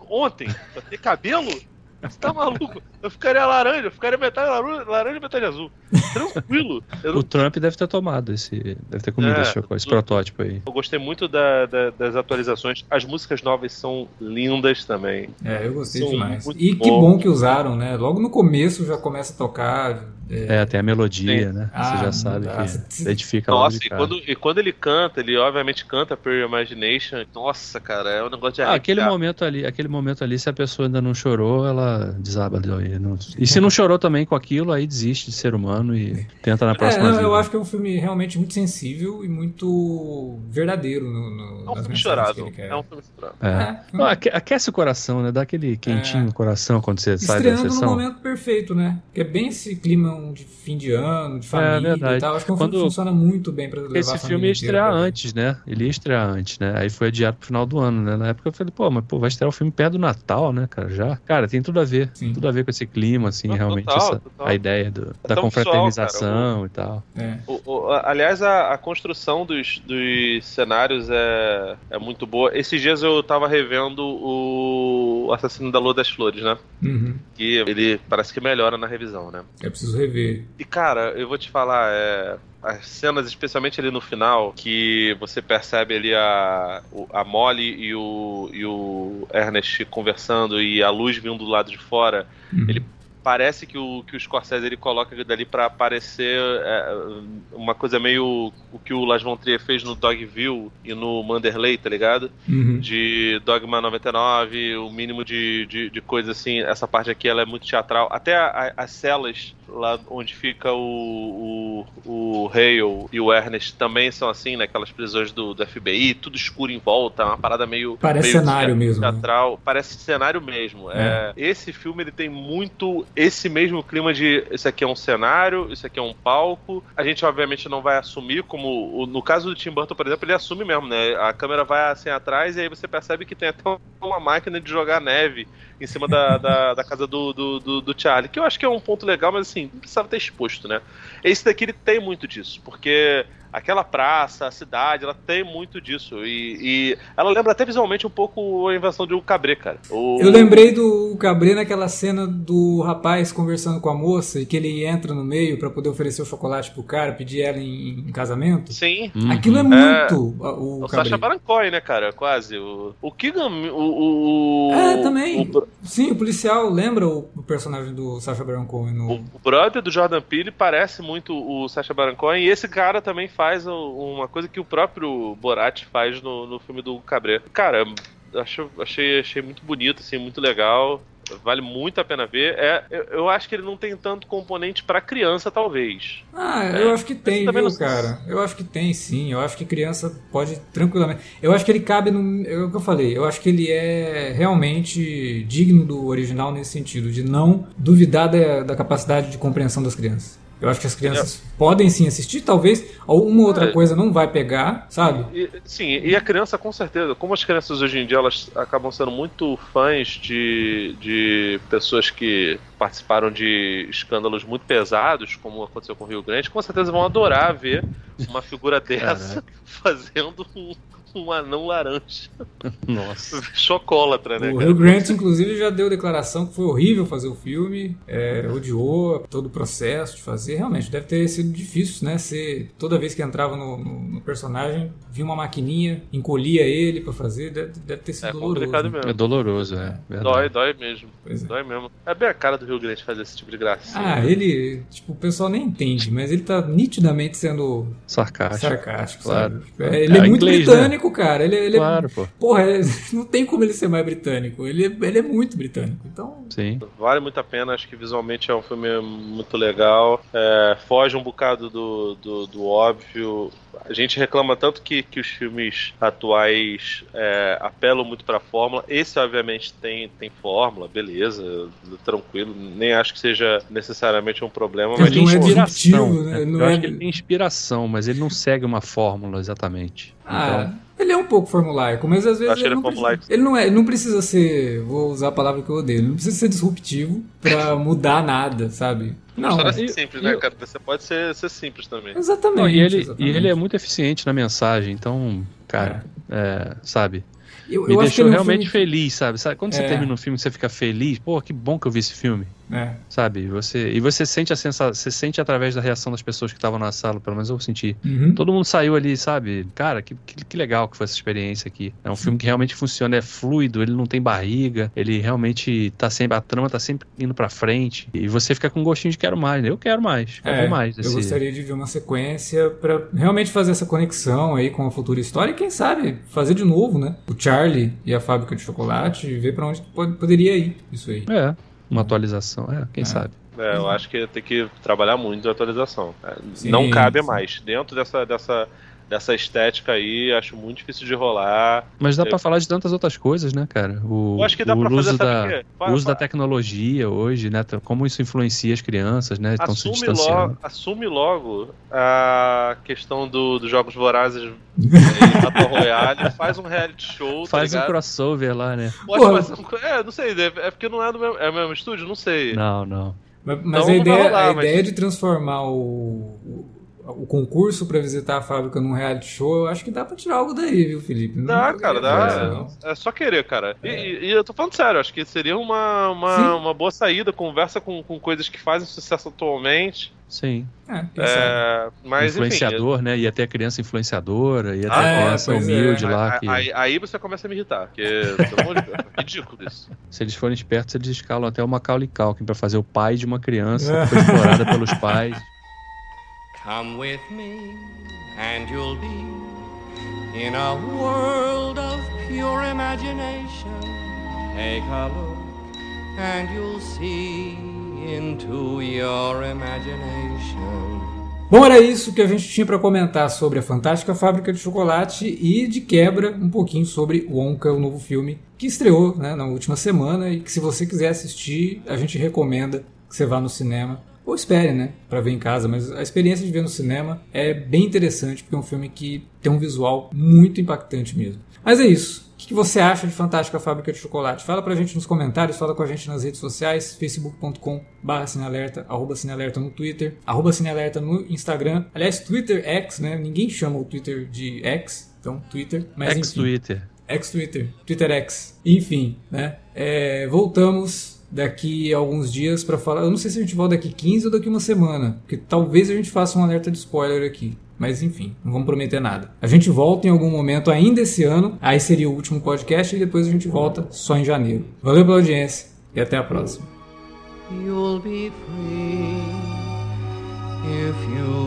ontem, pra ter cabelo? Você tá maluco? Eu ficaria laranja, eu ficaria metade laranja e metade azul. Tranquilo. O Trump deve ter tomado deve ter comido esse protótipo aí. Eu gostei muito das atualizações. As músicas novas são lindas também. Eu gostei demais. E que bom que usaram, né? Logo no começo já começa a tocar. Tem a melodia, né? Você já sabe que identifica logo de cara. E quando ele canta, ele obviamente canta Pure Imagination. Nossa, cara, é um negócio de aquele momento ali, se a pessoa ainda não chorou, ela desaba ali. E se não chorou também com aquilo, aí desiste de ser humano e tenta na próxima vida. Eu acho que é um filme realmente muito sensível e muito verdadeiro nas mensagens que ele quer. É um filme chorável. Aquece o coração, né? Dá aquele quentinho no coração quando você sai da sessão. Estreando no momento perfeito, né? Que é bem esse clima de fim de ano, de família e tal. Acho que é um filme que funciona muito bem pra levar esse filme ia estrear antes, né? Ele ia estrear antes, né? Aí foi adiado pro final do ano, né? Na época eu falei, vai estrear o filme perto do Natal, né, cara? Já. Cara, tem tudo a ver. Sim. Tudo a ver com esse clima, assim, realmente. Total. A ideia da confraternização e tal. Aliás, a construção dos cenários é muito boa. Esses dias eu tava revendo o Assassino da Lua das Flores, né? Uhum. Que ele parece que melhora na revisão, né? É preciso rever. E, cara, eu vou te falar, as cenas, especialmente ali no final, que você percebe ali a Molly e o Ernest conversando e a luz vindo do lado de fora, ele parece que o Scorsese ele coloca dali pra parecer uma coisa meio o que o Lars von Trier fez no Dogville e no Manderley, tá ligado? Uhum. De Dogma 99, o mínimo de coisa assim. Essa parte aqui ela é muito teatral. Até as celas lá onde fica o Hale e o Ernest também são assim, né? Aquelas prisões do FBI, tudo escuro em volta, uma parada meio... Parece meio cenário mesmo. Teatral, né? Parece cenário mesmo. Esse filme ele tem muito esse mesmo clima de isso aqui é um cenário, isso aqui é um palco. A gente obviamente não vai assumir, como no caso do Tim Burton, por exemplo, ele assume mesmo, né? A câmera vai assim atrás e aí você percebe que tem até uma máquina de jogar neve em cima da casa do Charlie, que eu acho que é um ponto legal, mas assim, não precisava ter exposto, né? Esse daqui ele tem muito disso, porque aquela praça, a cidade, ela tem muito disso. E ela lembra até visualmente um pouco a invenção de um Cabré, cara. Eu lembrei do Cabré naquela cena do rapaz conversando com a moça e que ele entra no meio pra poder oferecer o chocolate pro cara, pedir ela em casamento. Sim. Aquilo é muito o Cabré. Sacha Baron Cohen, né, cara? Quase. O Keegan... também. Sim, o policial lembra o personagem do Sacha Baron Cohen. O brother do Jordan Peele parece muito o Sacha Baron Cohen e esse cara também faz uma coisa que o próprio Borat faz no filme do Cabré. Cara, achei muito bonito, assim, muito legal. Vale muito a pena ver. Eu acho que ele não tem tanto componente pra criança, talvez. Eu acho que tem, viu, cara? Eu acho que tem, sim. Eu acho que criança pode tranquilamente... Eu acho que ele cabe no... É o que eu falei. Eu acho que ele é realmente digno do original nesse sentido, de não duvidar da capacidade de compreensão das crianças. Eu acho que as crianças podem sim assistir, talvez uma outra coisa não vai pegar, sabe? E a criança, com certeza, como as crianças hoje em dia elas acabam sendo muito fãs de pessoas que participaram de escândalos muito pesados, como aconteceu com o Rio Grande, com certeza vão adorar ver uma figura dessa fazendo um anão laranja. Nossa. Chocólatra, né? O Hugh Grant, inclusive, já deu declaração que foi horrível fazer o filme, odiou todo o processo de fazer. Realmente, deve ter sido difícil, né? Toda vez que entrava no personagem, via uma maquininha, encolhia ele pra fazer, deve ter sido doloroso. Complicado mesmo. É doloroso, Dói mesmo. Dói mesmo. É bem a cara do Hugh Grant fazer esse tipo de graça. Ele, o pessoal nem entende, mas ele tá nitidamente sendo sarcástico, claro. Sabe? Ele é muito inglês, britânico, né? Cara. Ele claro, pô. Porra, não tem como ele ser mais britânico. Ele é muito britânico. Então... Sim. Vale muito a pena, acho que visualmente é um filme muito legal. Foge um bocado do óbvio. A gente reclama tanto que os filmes atuais apelam muito pra fórmula. Esse, obviamente, tem fórmula, beleza, tranquilo. Nem acho que seja necessariamente um problema. Mas tem inspiração. Né? Eu acho que ele tem inspiração, mas ele não segue uma fórmula exatamente. Ele é um pouco formulaico, mas às vezes ele não precisa ser, vou usar a palavra que eu odeio, ele não precisa ser disruptivo pra mudar nada, sabe? Não, é simples, né, cara? Você pode ser simples também. Exatamente. E ele é muito eficiente na mensagem, então, cara, sabe? Me deixou realmente feliz, sabe? Quando você termina um filme, você fica feliz. Pô, que bom que eu vi esse filme. Sabe? Você sente você sente através da reação das pessoas que estavam na sala, pelo menos eu senti. Todo mundo saiu ali, sabe? Cara, que legal que foi essa experiência aqui. É um filme que realmente funciona, é fluido, ele não tem barriga, ele realmente a trama tá sempre indo pra frente. E você fica com um gostinho de quero mais, né? Eu quero mais, quero ver mais. Eu gostaria de ver uma sequência pra realmente fazer essa conexão aí com a futura história e quem sabe fazer de novo, né? O Charlie e a Fábrica de Chocolate e ver pra onde poderia ir isso aí. Uma atualização, quem sabe. Eu acho que tem que trabalhar muito a atualização. Não cabe mais. Dentro dessa estética aí, acho muito difícil de rolar. Mas dá pra falar de tantas outras coisas, né, cara? Eu acho que dá pra fazer, o uso da tecnologia hoje, né? Como isso influencia as crianças, né? Estão se distanciando. Assume logo a questão dos Jogos Vorazes e Battle Royale, faz um reality show, faz um crossover lá, né? Pode fazer não sei, é porque não é do mesmo estúdio, não sei. Não. Mas então, a ideia de transformar o concurso pra visitar a fábrica num reality show, eu acho que dá pra tirar algo daí, viu, Felipe? Dá, cara, dá. É só querer, cara. E eu tô falando sério, acho que seria uma boa saída, conversa com coisas que fazem sucesso atualmente. Sim. Mas, influenciador, enfim, né? Ia ter a criança influenciadora, ia ter a criança humilde lá. Aí você começa a me irritar, porque é ridículo isso. Se eles forem espertos, eles escalam até o Macaulay Culkin pra fazer o pai de uma criança que foi explorada pelos pais. Come with me and you'll be in a world of pure imagination. Take a look and you'll see into your imagination. Bom, era isso que a gente tinha para comentar sobre a Fantástica Fábrica de Chocolate e, de quebra, um pouquinho sobre Wonka, o novo filme que estreou, né, na última semana e que, se você quiser assistir, a gente recomenda que você vá no cinema. Ou espere, né, pra ver em casa, mas a experiência de ver no cinema é bem interessante, porque é um filme que tem um visual muito impactante mesmo. Mas é isso. O que você acha de Fantástica Fábrica de Chocolate? Fala pra gente nos comentários, fala com a gente nas redes sociais, facebook.com/cinealerta, @cinealerta no Twitter, @cinealerta no Instagram. Aliás, Twitter X, né, ninguém chama o Twitter de X, então Twitter, mas X-Twitter. X-Twitter, Twitter X, enfim, né, voltamos daqui a alguns dias pra falar. Eu não sei se a gente volta daqui 15 ou daqui uma semana, porque talvez a gente faça um alerta de spoiler aqui. Mas enfim, não vamos prometer nada. A gente volta em algum momento ainda esse ano, aí seria o último podcast e depois a gente volta só em janeiro. Valeu pela audiência e até a próxima. You'll be free if you